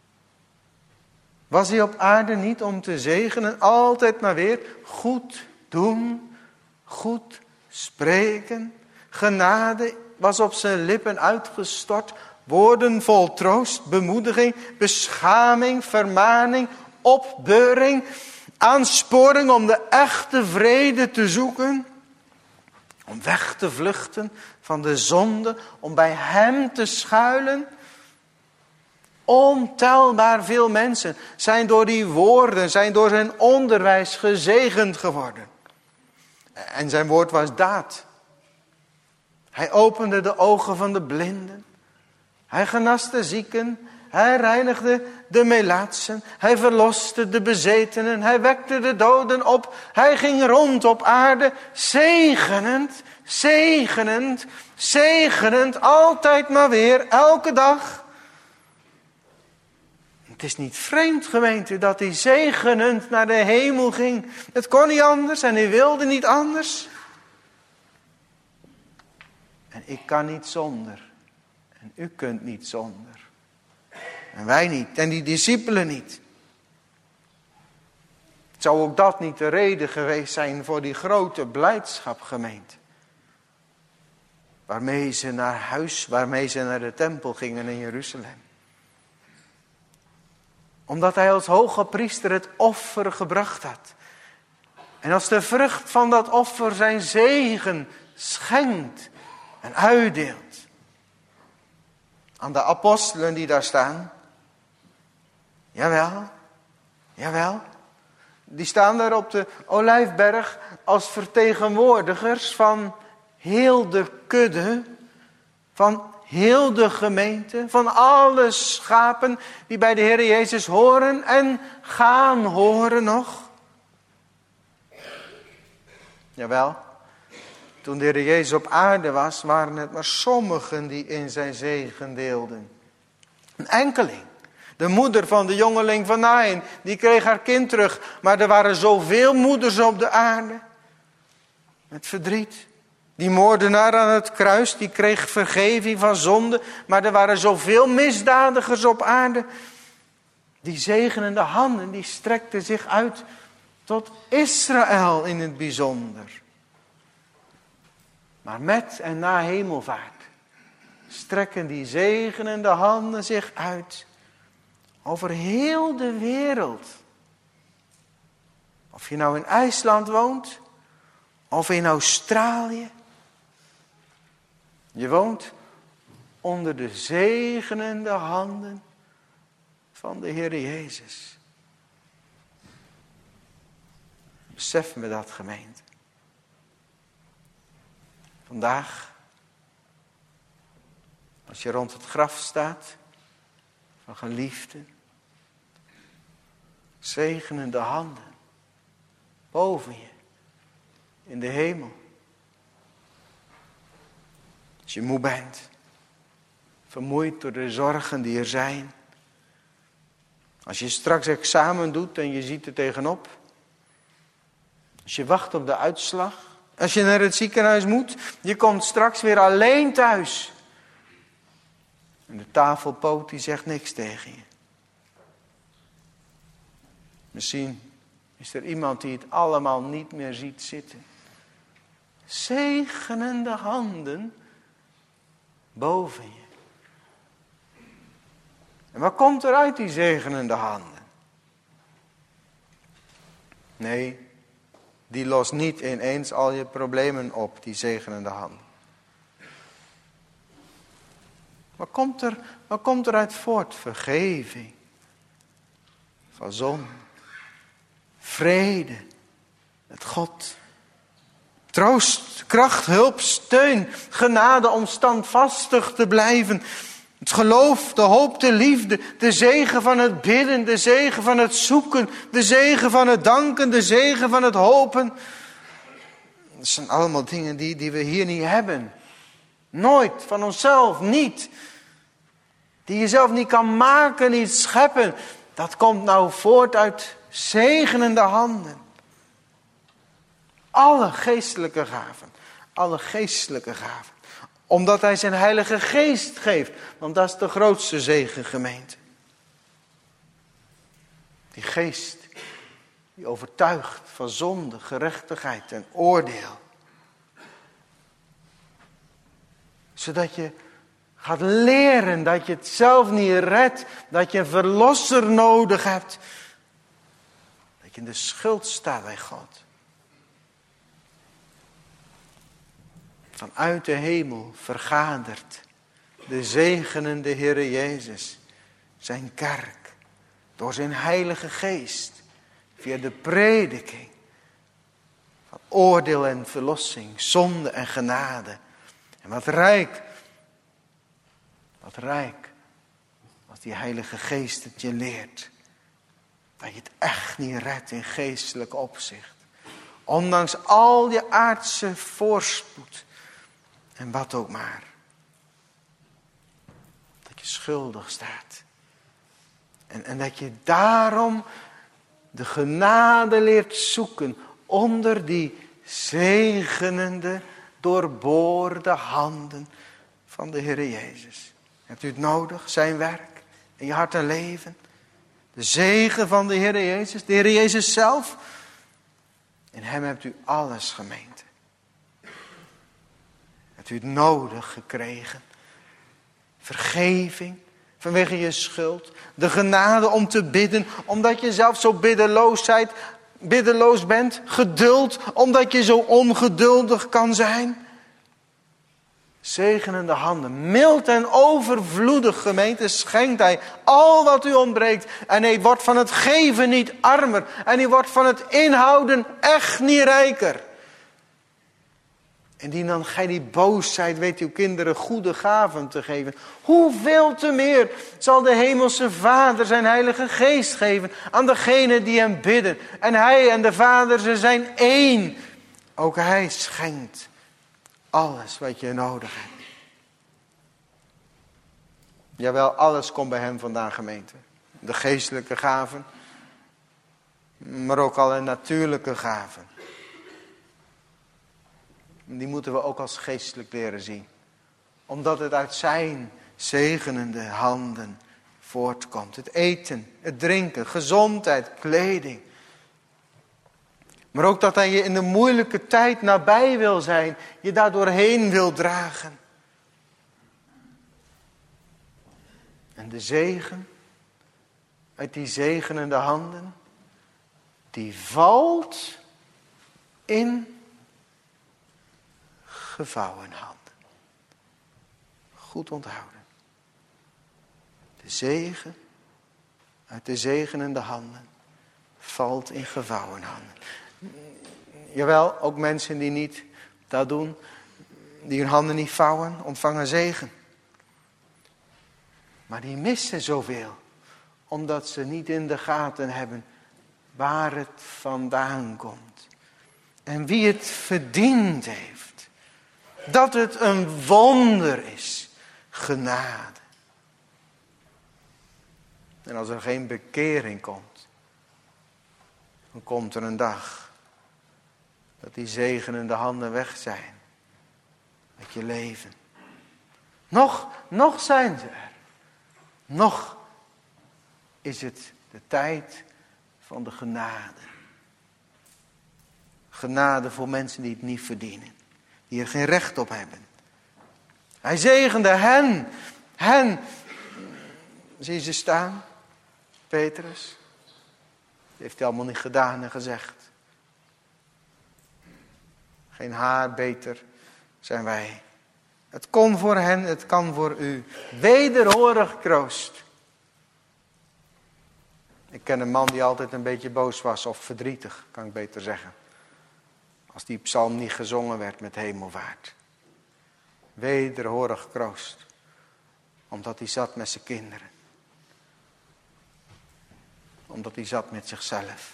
Was hij op aarde niet om te zegenen, altijd maar weer goed doen, goed spreken. Genade was op zijn lippen uitgestort, woorden vol troost, bemoediging, beschaming, vermaning, opbeuring, aansporing om de echte vrede te zoeken. Om weg te vluchten van de zonde, om bij hem te schuilen. Ontelbaar veel mensen zijn door die woorden, zijn door zijn onderwijs gezegend geworden. En zijn woord was daad. Hij opende de ogen van de blinden. Hij genas de zieken. Hij reinigde de melaatsen. Hij verloste de bezetenen. Hij wekte de doden op. Hij ging rond op aarde, zegenend, zegenend, zegenend, altijd maar weer, elke dag. Het is niet vreemd, gemeente, dat hij zegenend naar de hemel ging. Het kon niet anders en hij wilde niet anders. En ik kan niet zonder. En u kunt niet zonder. En wij niet. En die discipelen niet. Zou ook dat niet de reden geweest zijn voor die grote blijdschap, gemeente? Waarmee ze naar huis, waarmee ze naar de tempel gingen in Jeruzalem. Omdat hij als hoge priester het offer gebracht had. En als de vrucht van dat offer zijn zegen schenkt en uitdeelt. Aan de apostelen die daar staan. Jawel, jawel. Die staan daar op de Olijfberg als vertegenwoordigers van heel de kudde. Van heel de gemeente. Van alle schapen die bij de Heer Jezus horen en gaan horen nog. Jawel. Toen de Heer Jezus op aarde was, waren het maar sommigen die in zijn zegen deelden. Een enkeling. De moeder van de jongeling van Naïn, die kreeg haar kind terug. Maar er waren zoveel moeders op de aarde. Met verdriet. Die moordenaar aan het kruis, die kreeg vergeving van zonde. Maar er waren zoveel misdadigers op aarde. Die zegenende handen, die strekten zich uit tot Israël in het bijzonder. Maar met en na hemelvaart strekken die zegenende handen zich uit over heel de wereld. Of je nou in IJsland woont, of in Australië. Je woont onder de zegenende handen van de Heer Jezus. Beseffen we dat, gemeente? Vandaag, als je rond het graf staat, van geliefden. Zegenende handen boven je in de hemel. Als je moe bent, vermoeid door de zorgen die er zijn. Als je straks examen doet en je ziet er tegenop. Als je wacht op de uitslag. Als je naar het ziekenhuis moet. Je komt straks weer alleen thuis. En de tafelpoot die zegt niks tegen je. Misschien is er iemand die het allemaal niet meer ziet zitten. Zegenende handen boven je. En wat komt er uit die zegenende handen? Nee, die lost niet ineens al je problemen op, die zegenende handen. Wat komt er uit voort? Vergeving. Van zon. Vrede. Met God. Troost, kracht, hulp, steun. Genade om standvastig te blijven. Het geloof, de hoop, de liefde. De zegen van het bidden. De zegen van het zoeken. De zegen van het danken. De zegen van het hopen. Dat zijn allemaal dingen die we hier niet hebben. Nooit, van onszelf, niet. Die je zelf niet kan maken, niet scheppen. Dat komt nou voort uit zegenende handen. Alle geestelijke gaven. Alle geestelijke gaven. Omdat hij zijn heilige geest geeft. Want dat is de grootste zegen, gemeente. Die geest die overtuigt van zonde, gerechtigheid en oordeel. Zodat je gaat leren dat je het zelf niet redt. Dat je een verlosser nodig hebt. Dat je in de schuld staat bij God. Vanuit de hemel vergadert de zegenende Heere Jezus zijn kerk. Door zijn heilige geest. Via de prediking. Van oordeel en verlossing. Zonde en genade. En wat rijk. Wat rijk. Als die heilige geest het je leert. Dat je het echt niet redt in geestelijk opzicht. Ondanks al je aardse voorspoed. En wat ook maar. Dat je schuldig staat. En dat je daarom de genade leert zoeken. Onder die zegenende, doorboorde handen van de Heer Jezus. Hebt u het nodig, zijn werk, in je hart en leven? De zegen van de Heer Jezus, de Heer Jezus zelf. In hem hebt u alles, gemeente. Hebt u het nodig gekregen? Vergeving vanwege je schuld. De genade om te bidden, omdat je zelf zo biddeloos bent. Geduld, omdat je zo ongeduldig kan zijn. Zegenende handen, mild en overvloedig, gemeente, schenkt hij al wat u ontbreekt. En hij wordt van het geven niet armer. En hij wordt van het inhouden echt niet rijker. En dan gij die boosheid weet uw kinderen goede gaven te geven. Hoeveel te meer zal de hemelse Vader zijn heilige geest geven aan degenen die hem bidden. En hij en de Vader, ze zijn één. Ook hij schenkt alles wat je nodig hebt. Jawel, alles komt bij hem vandaan, gemeente. De geestelijke gaven. Maar ook alle natuurlijke gaven. Die moeten we ook als geestelijk leren zien. Omdat het uit zijn zegenende handen voortkomt. Het eten, het drinken, gezondheid, kleding. Maar ook dat hij je in de moeilijke tijd nabij wil zijn. Je daar doorheen wil dragen. En de zegen uit die zegenende handen. Die valt in gevouwen handen. Goed onthouden. De zegen uit de zegenende handen valt in gevouwen handen. Jawel, ook mensen die niet dat doen, die hun handen niet vouwen, ontvangen zegen. Maar die missen zoveel. Omdat ze niet in de gaten hebben waar het vandaan komt. En wie het verdiend heeft. Dat het een wonder is. Genade. En als er geen bekering komt. Dan komt er een dag. Dat die zegenende handen weg zijn. Met je leven. Nog zijn ze er. Nog is het de tijd van de genade. Genade voor mensen die het niet verdienen. Die er geen recht op hebben. Hij zegende hen. Zie je ze staan? Petrus. Dat heeft hij allemaal niet gedaan en gezegd. Geen haar beter zijn wij. Het kon voor hen, het kan voor u. Wederhorig kroost. Ik ken een man die altijd een beetje boos was of verdrietig, kan ik beter zeggen. Als die psalm niet gezongen werd met hemelvaart. Wederhorig kroost. Omdat hij zat met zijn kinderen. Omdat hij zat met zichzelf.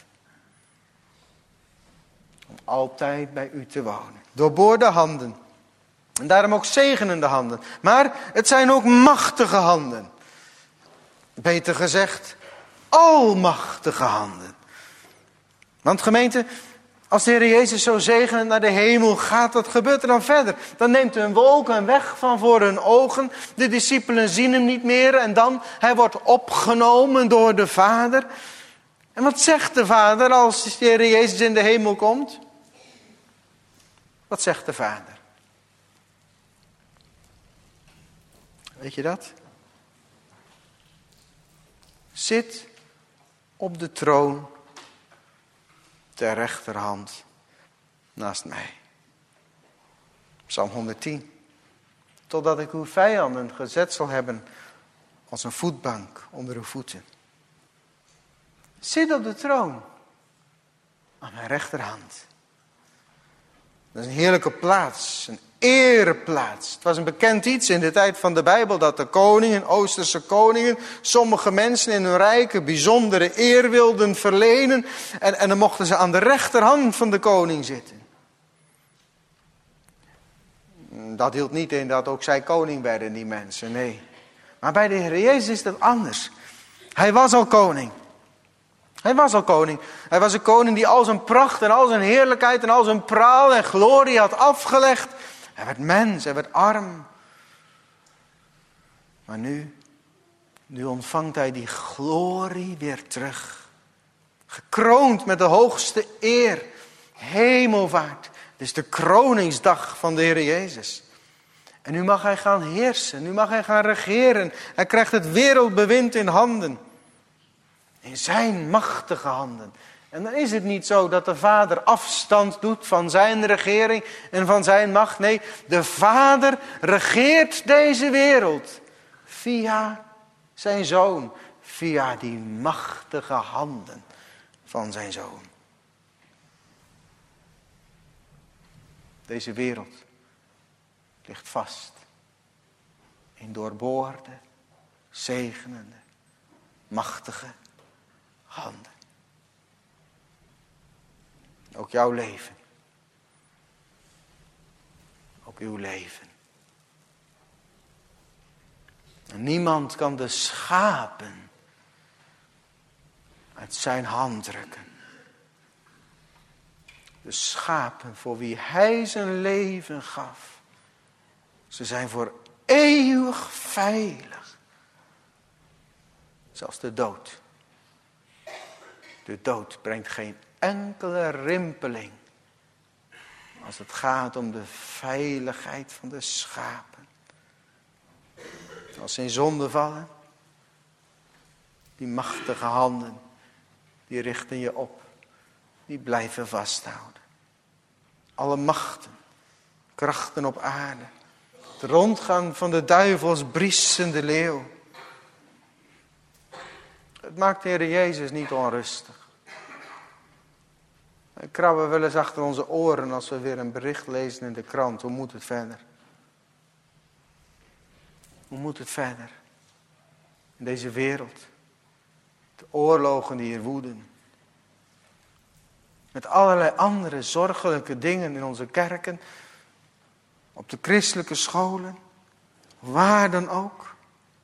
Om altijd bij u te wonen. Doorboorde handen. En daarom ook zegenende handen. Maar het zijn ook machtige handen. Beter gezegd, almachtige handen. Want gemeente, als de Heer Jezus zo zegenend naar de hemel gaat, wat gebeurt er dan verder? Dan neemt een wolk hem weg van voor hun ogen. De discipelen zien hem niet meer. En dan, hij wordt opgenomen door de Vader. En wat zegt de Vader als de Heer Jezus in de hemel komt? Wat zegt de Vader? Weet je dat? Zit op de troon ter rechterhand naast mij. Psalm 110. Totdat ik uw vijanden gezet zal hebben als een voetbank onder uw voeten. Zit op de troon aan mijn rechterhand. Dat is een heerlijke plaats, een ereplaats. Het was een bekend iets in de tijd van de Bijbel dat de koningen, Oosterse koningen, sommige mensen in hun rijken bijzondere eer wilden verlenen. En dan mochten ze aan de rechterhand van de koning zitten. Dat hield niet in dat ook zij koning werden, die mensen, nee. Maar bij de Heer Jezus is dat anders. Hij was al koning. Hij was al koning. Hij was een koning die al zijn pracht en al zijn heerlijkheid en al zijn praal en glorie had afgelegd. Hij werd mens, hij werd arm. Maar nu ontvangt hij die glorie weer terug. Gekroond met de hoogste eer. Hemelvaart. Het is de kroningsdag van de Heer Jezus. En nu mag hij gaan heersen. Nu mag hij gaan regeren. Hij krijgt het wereldbewind in handen. In zijn machtige handen. En dan is het niet zo dat de Vader afstand doet van zijn regering en van zijn macht. Nee, de Vader regeert deze wereld. Via zijn Zoon. Via die machtige handen van zijn Zoon. Deze wereld ligt vast. In doorboorde, zegenende, machtige handen. Ook jouw leven. Ook uw leven. En niemand kan de schapen uit zijn hand drukken. De schapen voor wie hij zijn leven gaf. Ze zijn voor eeuwig veilig. Zelfs de dood. De dood brengt geen enkele rimpeling. Als het gaat om de veiligheid van de schapen. Als ze in zonde vallen. Die machtige handen. Die richten je op. Die blijven vasthouden. Alle machten. Krachten op aarde. Het rondgaan van de duivels briesende leeuw. Het maakt de Heer Jezus niet onrustig. We krabben wel eens achter onze oren als we weer een bericht lezen in de krant. Hoe moet het verder? Hoe moet het verder? in deze wereld. De oorlogen die hier woeden. Met allerlei andere zorgelijke dingen in onze kerken. Op de christelijke scholen. Waar dan ook.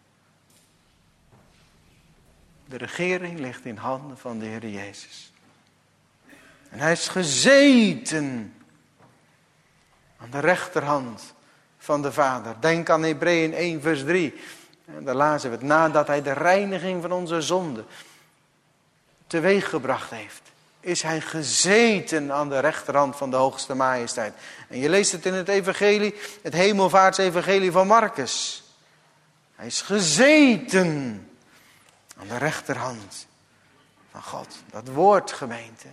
De regering ligt in handen van de Heer Jezus. En hij is gezeten aan de rechterhand van de Vader. Denk aan Hebreeën 1 vers 3. En daar lazen we het. Nadat hij de reiniging van onze zonden teweeggebracht heeft, is hij gezeten aan de rechterhand van de hoogste majesteit. En je leest het in het evangelie, het hemelvaartsevangelie van Marcus. Hij is gezeten aan de rechterhand van God. Dat woord, gemeente.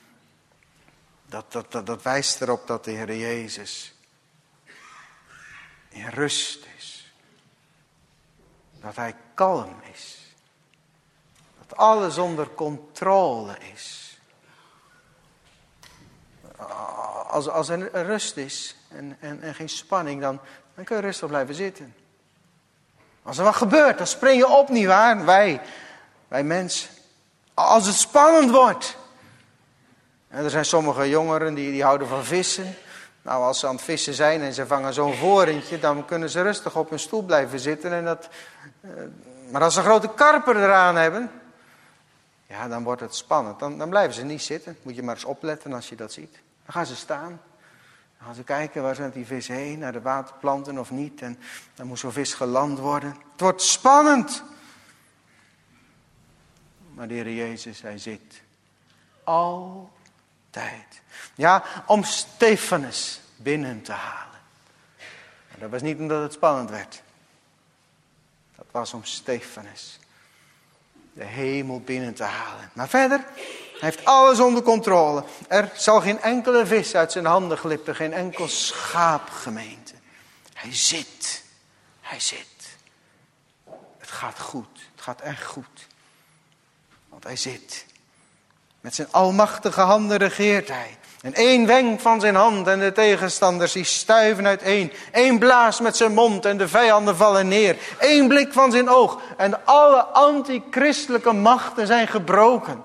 Dat wijst erop dat de Heer Jezus in rust is. Dat hij kalm is. Dat alles onder controle is. Als er rust is en geen spanning, dan kun je rustig blijven zitten. Als er wat gebeurt, dan spring je op, nietwaar? Wij mensen. Als het spannend wordt. En er zijn sommige jongeren die houden van vissen. Nou, als ze aan het vissen zijn en ze vangen zo'n vorentje, dan kunnen ze rustig op hun stoel blijven zitten. Maar als ze een grote karper eraan hebben, ja, dan wordt het spannend. Dan blijven ze niet zitten. Moet je maar eens opletten als je dat ziet. Dan gaan ze staan. Dan gaan ze kijken, waar zijn die vissen heen? Naar de waterplanten of niet? En dan moet zo'n vis geland worden. Het wordt spannend. Maar de Heer Jezus, hij zit altijd. Ja, om Stefanus binnen te halen. Maar dat was niet omdat het spannend werd. Dat was om Stefanus de hemel binnen te halen. Maar verder, hij heeft alles onder controle. Er zal geen enkele vis uit zijn handen glippen. Geen enkel schaap, gemeente. Hij zit. Hij zit. Het gaat goed. Het gaat echt goed. Want hij zit. Met zijn almachtige handen regeert hij. En één wenk van zijn hand en de tegenstanders die stuiven uiteen. Eén blaas met zijn mond en de vijanden vallen neer. Eén blik van zijn oog en alle antichristelijke machten zijn gebroken.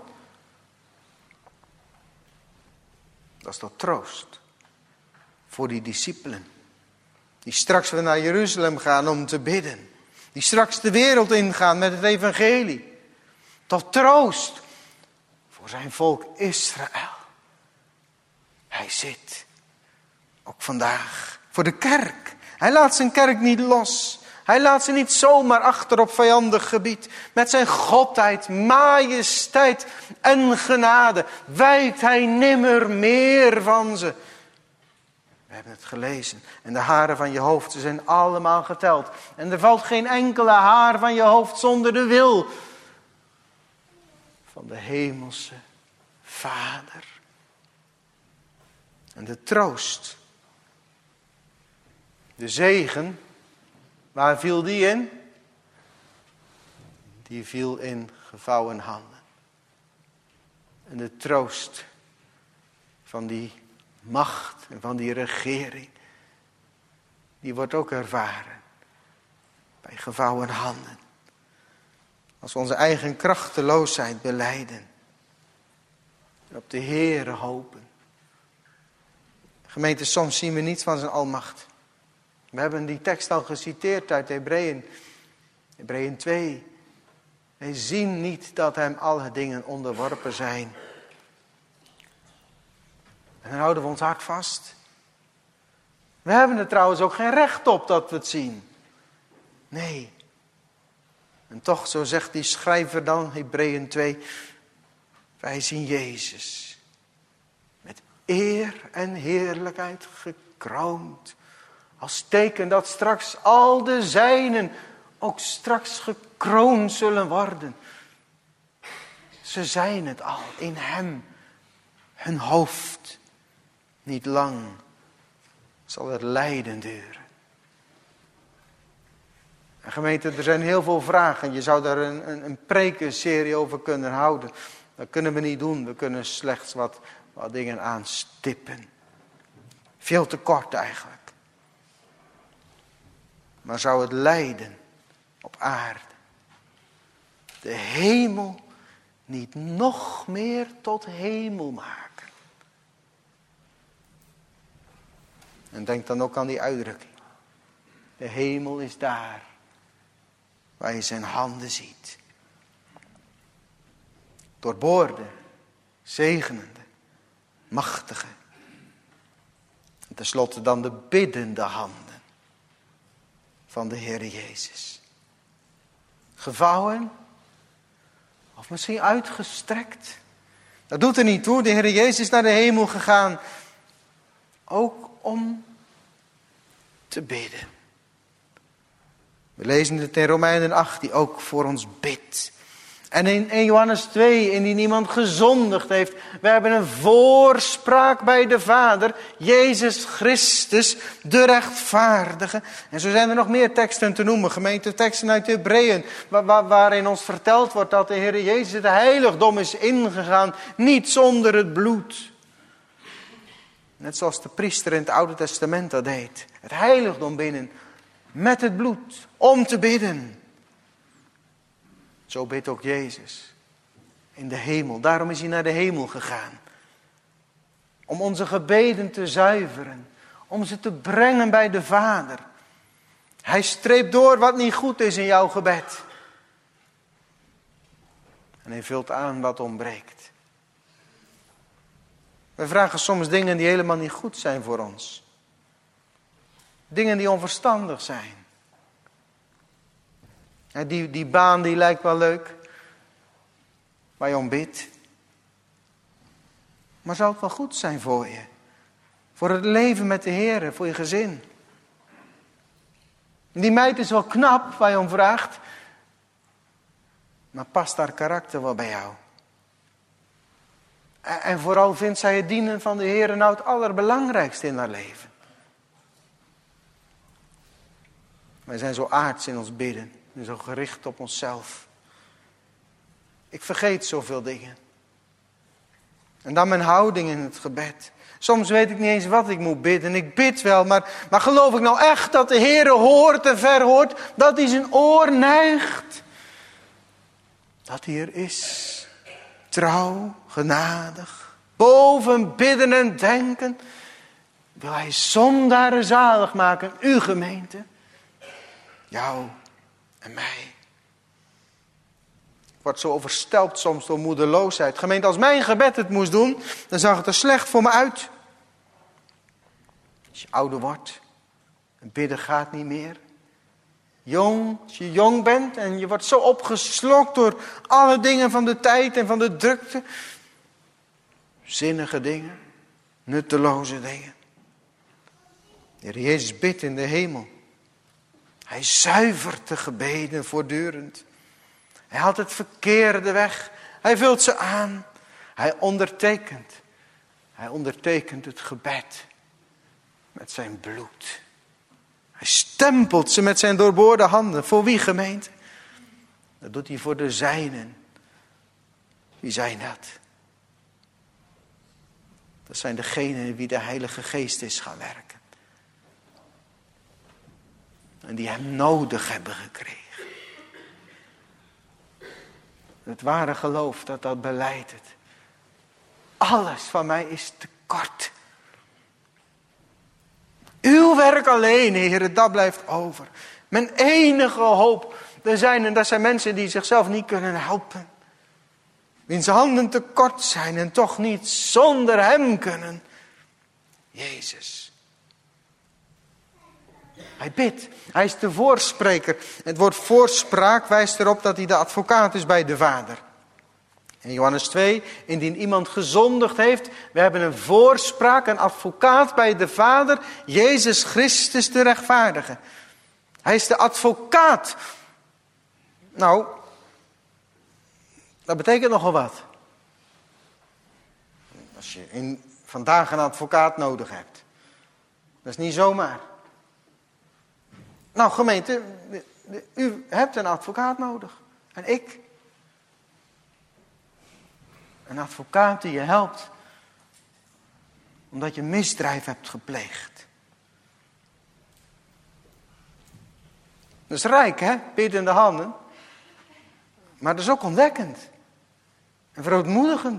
Dat is tot troost voor die discipelen. Die straks weer naar Jeruzalem gaan om te bidden. Die straks de wereld ingaan met het evangelie. Tot troost voor zijn volk Israël. Hij zit, ook vandaag, voor de kerk. Hij laat zijn kerk niet los. Hij laat ze niet zomaar achter op vijandig gebied. Met zijn godheid, majesteit en genade wijkt hij nimmer meer van ze. We hebben het gelezen. En de haren van je hoofd, ze zijn allemaal geteld. En er valt geen enkele haar van je hoofd zonder de wil van de hemelse Vader. En de troost. De zegen. Waar viel die in? Die viel in gevouwen handen. En de troost van die macht en van die regering. Die wordt ook ervaren. Bij gevouwen handen. Als we onze eigen krachteloosheid belijden. En op de Heere hopen. Gemeente, soms zien we niets van zijn almacht. We hebben die tekst al geciteerd uit Hebreeën 2. Wij zien niet dat hem alle dingen onderworpen zijn. En dan houden we ons hart vast. We hebben er trouwens ook geen recht op dat we het zien. Nee. En toch, zo zegt die schrijver dan, Hebreeën 2. Wij zien Jezus. Met eer en heerlijkheid gekroond. Als teken dat straks al de zijnen ook straks gekroond zullen worden. Ze zijn het al in hem. Hun hoofd. Niet lang zal het lijden duren. En gemeente, er zijn heel veel vragen. Je zou daar een prekenserie over kunnen houden. Dat kunnen we niet doen. We kunnen slechts wat dingen aanstippen. Veel te kort eigenlijk. Maar zou het lijden op aarde de hemel niet nog meer tot hemel maken. En denk dan ook aan die uitdrukking. De hemel is daar, waar je zijn handen ziet. Doorboorde, zegenende, machtige. En tenslotte dan de biddende handen van de Heer Jezus. Gevouwen, of misschien uitgestrekt. Dat doet er niet toe, de Heer Jezus is naar de hemel gegaan. Ook om te bidden. We lezen het in Romeinen 8, die ook voor ons bidt. En in 1 Johannes 2, indien iemand gezondigd heeft. We hebben een voorspraak bij de Vader. Jezus Christus, de rechtvaardige. En zo zijn er nog meer teksten te noemen. Gemeente teksten uit de Hebreeën. Waarin ons verteld wordt dat de Heer Jezus het heiligdom is ingegaan. Niet zonder het bloed. Net zoals de priester in het Oude Testament dat deed. Het heiligdom binnen. Met het bloed. Om te bidden. Zo bidt ook Jezus. In de hemel. Daarom is hij naar de hemel gegaan. Om onze gebeden te zuiveren. Om ze te brengen bij de Vader. Hij streept door wat niet goed is in jouw gebed. En hij vult aan wat ontbreekt. We vragen soms dingen die helemaal niet goed zijn voor ons. Dingen die onverstandig zijn. Die baan die lijkt wel leuk. Waar je om bidt. Maar zou het wel goed zijn voor je? Voor het leven met de Heer, voor je gezin. Die meid is wel knap waar je om vraagt. Maar past haar karakter wel bij jou? En vooral vindt zij het dienen van de Heer nou het allerbelangrijkste in haar leven. Wij zijn zo aards in ons bidden. En zo gericht op onszelf. Ik vergeet zoveel dingen. En dan mijn houding in het gebed. Soms weet ik niet eens wat ik moet bidden. Ik bid wel, maar geloof ik nou echt dat de Heer hoort en verhoort? Dat hij zijn oor neigt? Dat hij er is. Trouw, genadig. Boven bidden en denken. Wil hij zondaren zalig maken. Uw gemeente. Jou en mij. Ik word zo overstelpt soms door moedeloosheid. Gemeente, als mijn gebed het moest doen, dan zag het er slecht voor me uit. Als je ouder wordt, en bidden gaat niet meer. Als je jong bent en je wordt zo opgeslokt door alle dingen van de tijd en van de drukte. Zinnige dingen, nutteloze dingen. De Heer Jezus bidt in de hemel. Hij zuivert de gebeden voortdurend. Hij haalt het verkeerde weg. Hij vult ze aan. Hij ondertekent het gebed met zijn bloed. Hij stempelt ze met zijn doorboorde handen. Voor wie, gemeente? Dat doet hij voor de zijnen. Wie zijn dat? Dat zijn degenen in wie de Heilige Geest is gaan werken. En die hem nodig hebben gekregen. Het ware geloof dat beleidt het. Alles van mij is tekort. Uw werk alleen, Heer, dat blijft over. Mijn enige hoop. Dat zijn mensen die zichzelf niet kunnen helpen. Wiens handen tekort zijn en toch niet zonder hem kunnen. Jezus. Hij bidt. Hij is de voorspreker. Het woord voorspraak wijst erop dat hij de advocaat is bij de Vader. In Johannes 2, indien iemand gezondigd heeft, we hebben een voorspraak, een advocaat bij de Vader, Jezus Christus de rechtvaardige. Hij is de advocaat. Nou, dat betekent nogal wat. Als je vandaag een advocaat nodig hebt. Dat is niet zomaar. Nou gemeente, u hebt een advocaat nodig. En ik. Een advocaat die je helpt. Omdat je misdrijf hebt gepleegd. Dat is rijk, hè? Biddende handen. Maar dat is ook ontdekkend. En verootmoedigend.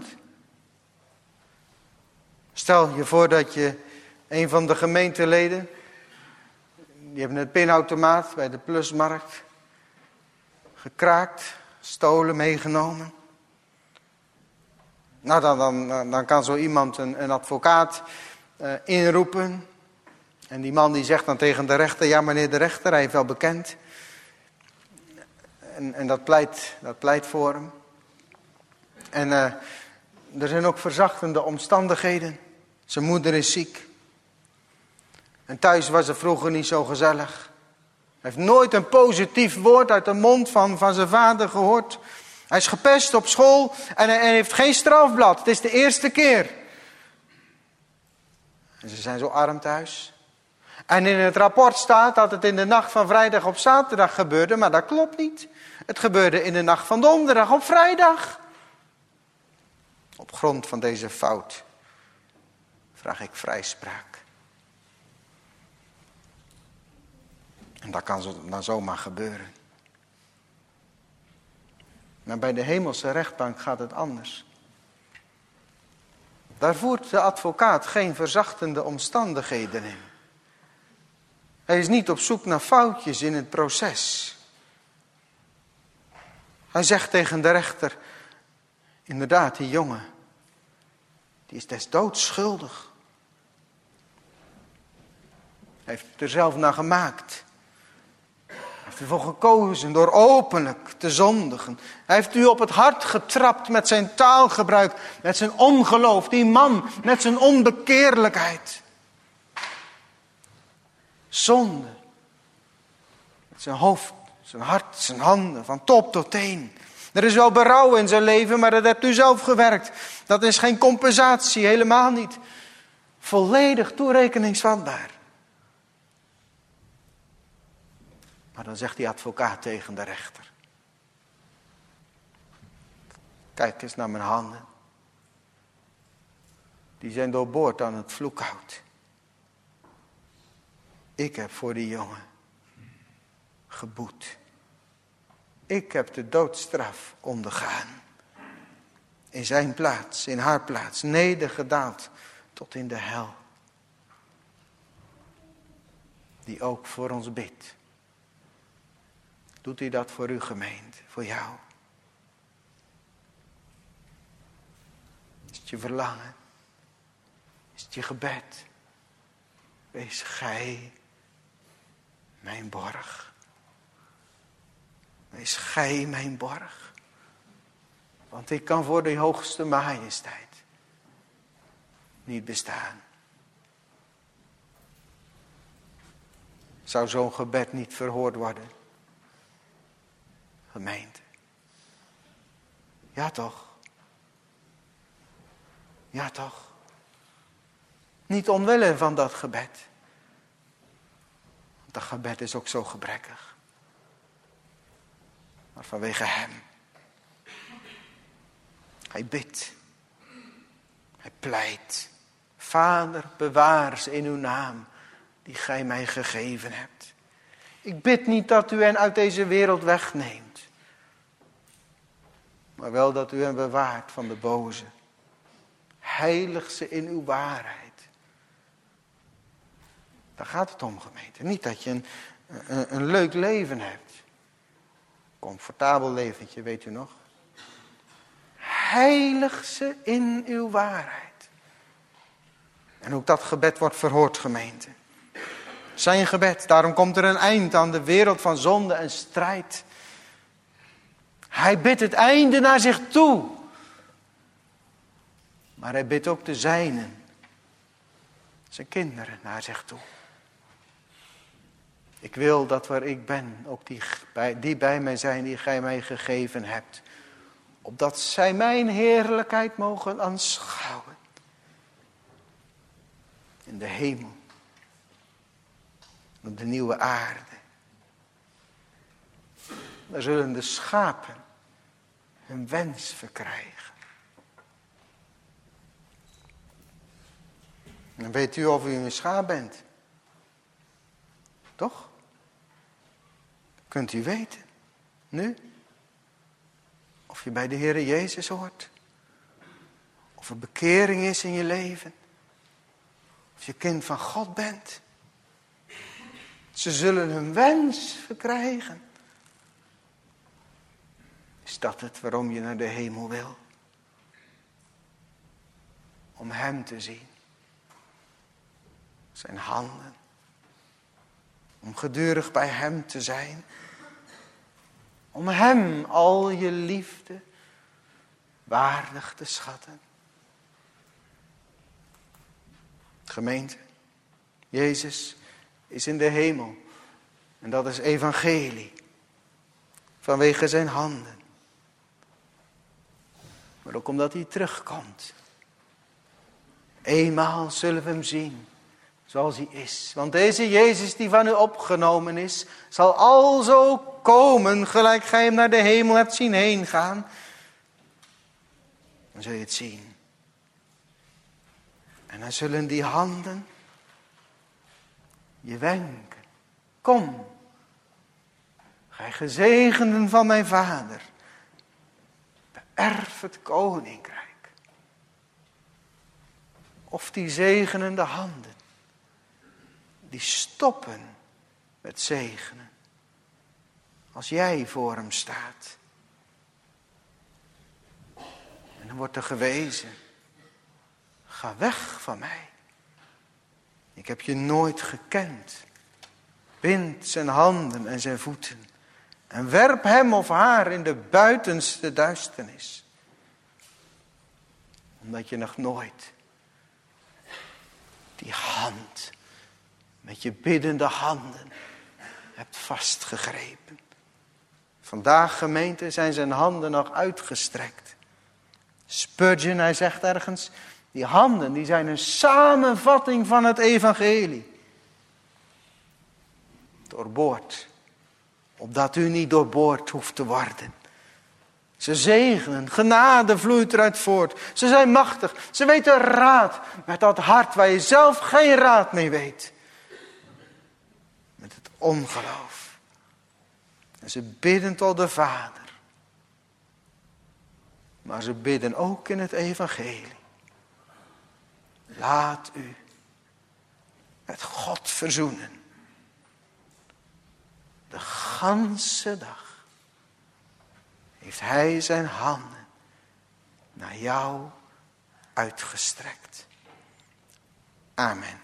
Stel je voor dat je een van de gemeenteleden, die hebben een pinautomaat bij de Plusmarkt gekraakt, gestolen, meegenomen. Nou, dan kan zo iemand een advocaat inroepen. En die man die zegt dan tegen de rechter, ja meneer de rechter, hij heeft wel bekend. En dat pleit voor hem. En er zijn ook verzachtende omstandigheden. Zijn moeder is ziek. En thuis was het vroeger niet zo gezellig. Hij heeft nooit een positief woord uit de mond van zijn vader gehoord. Hij is gepest op school en hij heeft geen strafblad. Het is de eerste keer. En ze zijn zo arm thuis. En in het rapport staat dat het in de nacht van vrijdag op zaterdag gebeurde, maar dat klopt niet. Het gebeurde in de nacht van donderdag op vrijdag. Op grond van deze fout vraag ik vrijspraak. En dat kan dan zomaar gebeuren. Maar bij de hemelse rechtbank gaat het anders. Daar voert de advocaat geen verzachtende omstandigheden in. Hij is niet op zoek naar foutjes in het proces. Hij zegt tegen de rechter, inderdaad, die jongen, die is des doods schuldig. Hij heeft het er zelf naar gemaakt. Hij heeft ervoor gekozen door openlijk te zondigen. Hij heeft u op het hart getrapt met zijn taalgebruik, met zijn ongeloof. Die man met zijn onbekeerlijkheid. Zonde. Met zijn hoofd, zijn hart, zijn handen, van top tot teen. Er is wel berouw in zijn leven, maar dat hebt u zelf gewerkt. Dat is geen compensatie, helemaal niet. Volledig toerekeningsvatbaar. Maar dan zegt die advocaat tegen de rechter. Kijk eens naar mijn handen. Die zijn doorboord aan het vloekhout. Ik heb voor die jongen geboet. Ik heb de doodstraf ondergaan. In zijn plaats, in haar plaats, nedergedaald tot in de hel. Die ook voor ons bidt. Doet hij dat voor uw gemeente, voor jou? Is het je verlangen? Is het je gebed? Wees gij mijn borg. Wees gij mijn borg. Want ik kan voor de hoogste majesteit niet bestaan. Zou zo'n gebed niet verhoord worden? Gemeente. Ja toch? Ja toch? Niet omwille van dat gebed. Want dat gebed is ook zo gebrekkig. Maar vanwege hem. Hij bidt. Hij pleit. Vader, bewaar ze in uw naam die gij mij gegeven hebt. Ik bid niet dat u hen uit deze wereld wegneemt. Maar wel dat u hen bewaart van de boze. Heilig ze in uw waarheid. Daar gaat het om, gemeente. Niet dat je een leuk leven hebt. Comfortabel leventje, weet u nog. Heilig ze in uw waarheid. En ook dat gebed wordt verhoord, gemeente. Zijn gebed. Daarom komt er een eind aan de wereld van zonde en strijd. Hij bidt het einde naar zich toe. Maar hij bidt ook de zijnen. Zijn kinderen naar zich toe. Ik wil dat waar ik ben, ook die bij mij zijn die gij mij gegeven hebt. Opdat zij mijn heerlijkheid mogen aanschouwen. In de hemel. Op de nieuwe aarde. Daar zullen de schapen hun wens verkrijgen. En weet u of u een schaap bent? Toch? Kunt u weten. Nu? Of je bij de Heere Jezus hoort. Of er bekering is in je leven. Of je kind van God bent. Ze zullen hun wens verkrijgen. Is dat het waarom je naar de hemel wil? Om hem te zien. Zijn handen. Om gedurig bij hem te zijn. Om hem al je liefde waardig te schatten. Gemeente, Jezus is in de hemel. En dat is evangelie. Vanwege zijn handen. Maar ook omdat hij terugkomt. Eenmaal zullen we hem zien. Zoals hij is. Want deze Jezus die van u opgenomen is. Zal alzo komen. Gelijk gij hem naar de hemel hebt zien heen gaan. Dan zul je het zien. En dan zullen die handen je wenken. Kom. Gij gezegenden van mijn vader. Beërf het koninkrijk. Of die zegenende handen. Die stoppen met zegenen. Als jij voor hem staat. En dan wordt er gewezen. Ga weg van mij. Ik heb je nooit gekend. Bind zijn handen en zijn voeten. En werp hem of haar in de buitenste duisternis. Omdat je nog nooit die hand met je biddende handen hebt vastgegrepen. Vandaag, gemeente, zijn zijn handen nog uitgestrekt. Spurgeon, hij zegt ergens, die handen die zijn een samenvatting van het evangelie. Doorboord, opdat u niet doorboord hoeft te worden. Ze zegenen, genade vloeit eruit voort. Ze zijn machtig, ze weten raad met dat hart waar je zelf geen raad mee weet. Met het ongeloof. En ze bidden tot de Vader. Maar ze bidden ook in het evangelie. Laat u met God verzoenen. De ganse dag heeft hij zijn handen naar jou uitgestrekt. Amen.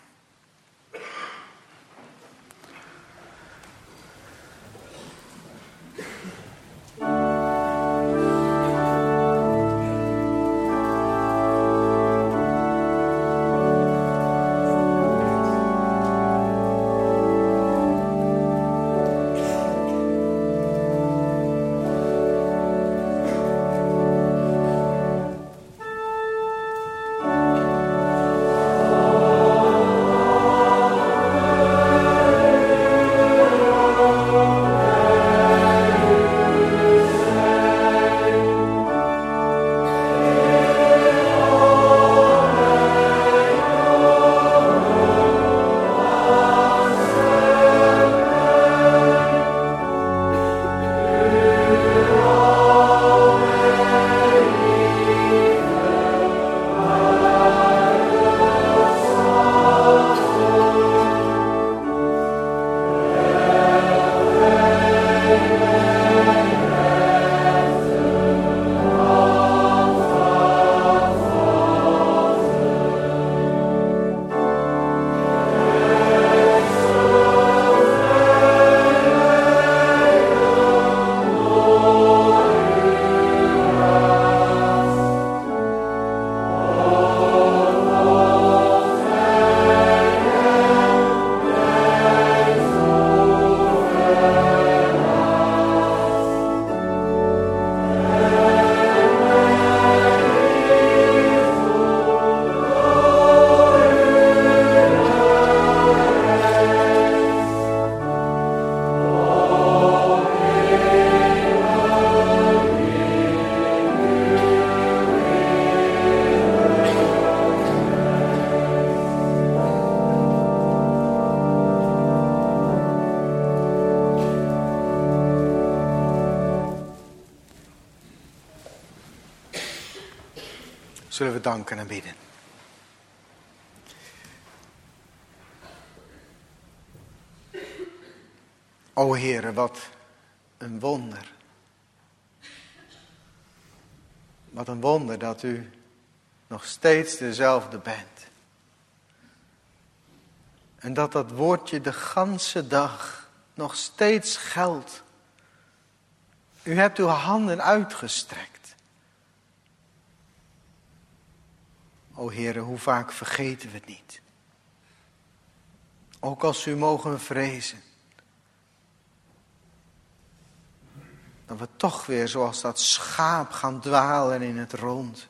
Zullen we danken en bidden. O Heere, wat een wonder. Wat een wonder dat u nog steeds dezelfde bent. En dat dat woordje de ganse dag nog steeds geldt. U hebt uw handen uitgestrekt. O Heere, hoe vaak vergeten we het niet. Ook als u mogen vrezen. Dat we toch weer zoals dat schaap gaan dwalen in het rond.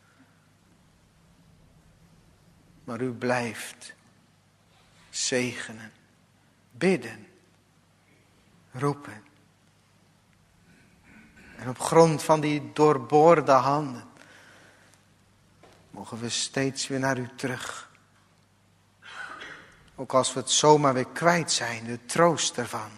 Maar u blijft zegenen, bidden, roepen. En op grond van die doorboorde handen mogen we steeds weer naar u terug. Ook als we het zomaar weer kwijt zijn, de troost ervan.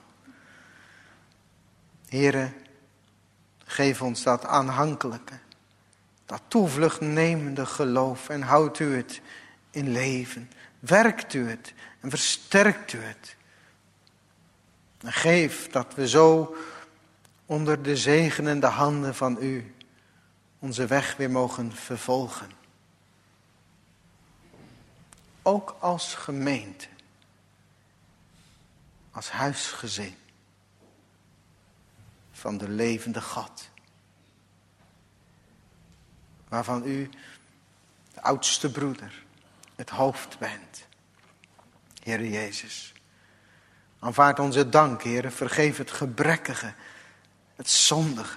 Heere, geef ons dat aanhankelijke, dat toevluchtnemende geloof en houdt u het in leven. Werkt u het en versterkt u het. En geef dat we zo onder de zegenende handen van u onze weg weer mogen vervolgen. Ook als gemeente, als huisgezin van de levende God. Waarvan u de oudste broeder, het hoofd bent. Heere Jezus, aanvaard onze dank, Heere, vergeef het gebrekkige, het zondige.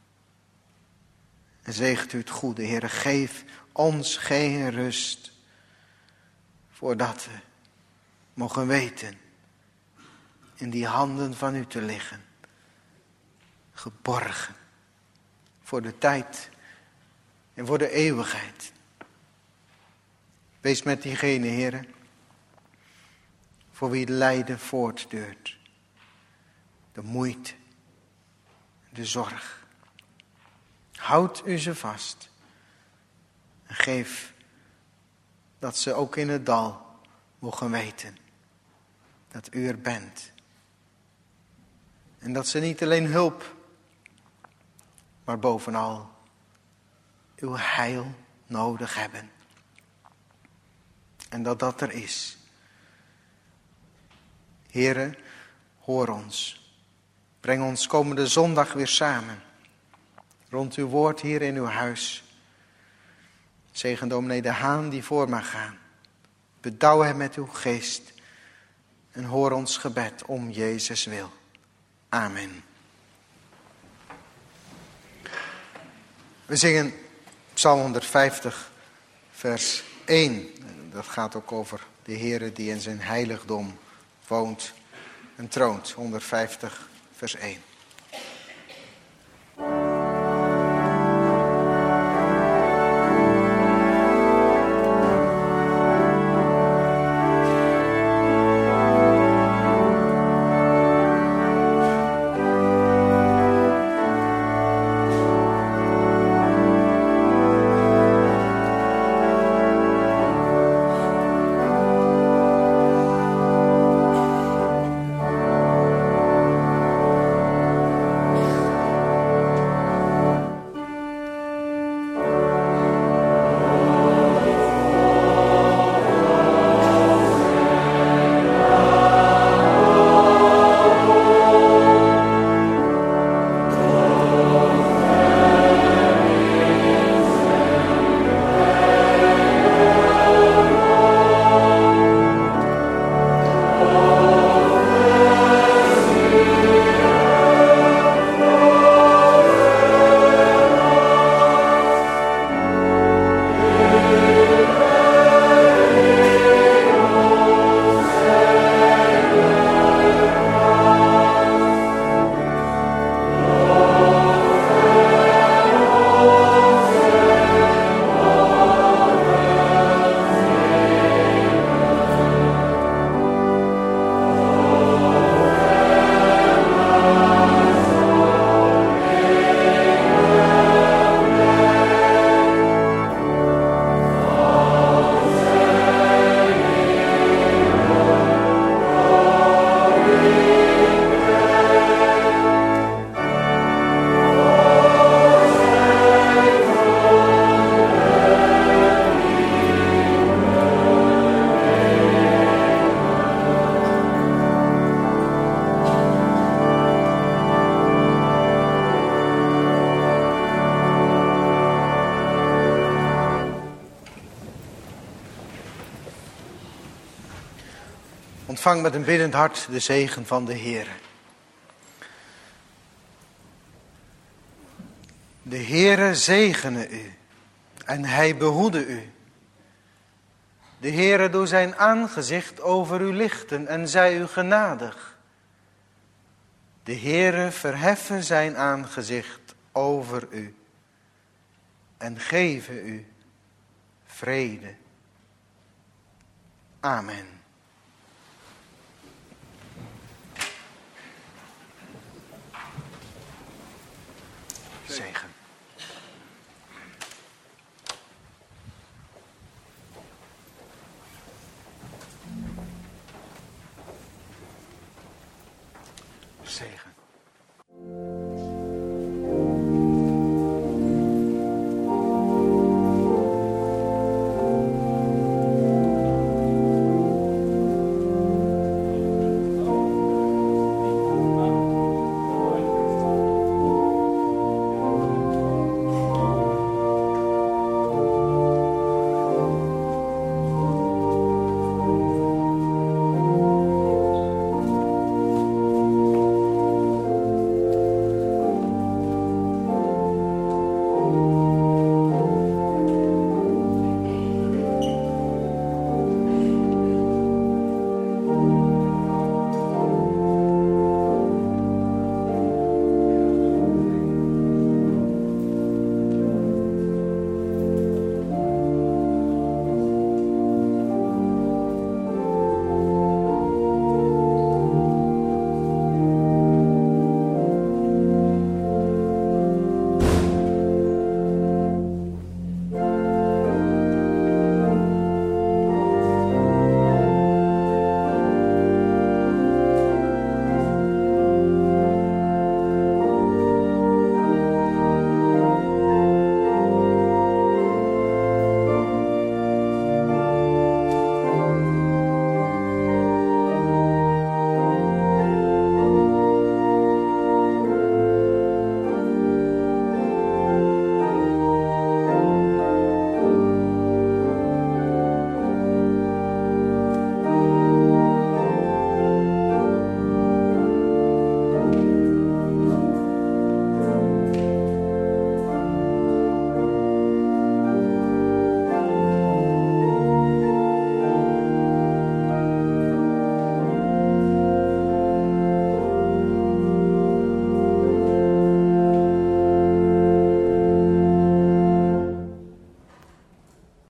En zegent u het goede, Heere, geef ons geen rust, voordat we mogen weten in die handen van u te liggen. Geborgen voor de tijd en voor de eeuwigheid. Wees met diegene, Heere, voor wie het lijden voortduurt. De moeite, de zorg. Houd u ze vast. En geef dat ze ook in het dal mogen weten dat u er bent. En dat ze niet alleen hulp, maar bovenal uw heil nodig hebben. En dat dat er is. Heere, hoor ons. Breng ons komende zondag weer samen. Rond uw woord hier in uw huis. Zegen dominee De Haan die voor mag gaan. Bedouw hem met uw geest. En hoor ons gebed om Jezus wil. Amen. We zingen Psalm 150 vers 1. Dat gaat ook over de Heere die in zijn heiligdom woont en troont. 150 vers 1. Ontvang met een biddend hart de zegen van de Heere. De Heere zegene u en hij behoede u. De Heere doe zijn aangezicht over u lichten en zij u genadig. De Heere verheffe zijn aangezicht over u en geven u vrede. Amen. Zegen. Zegen.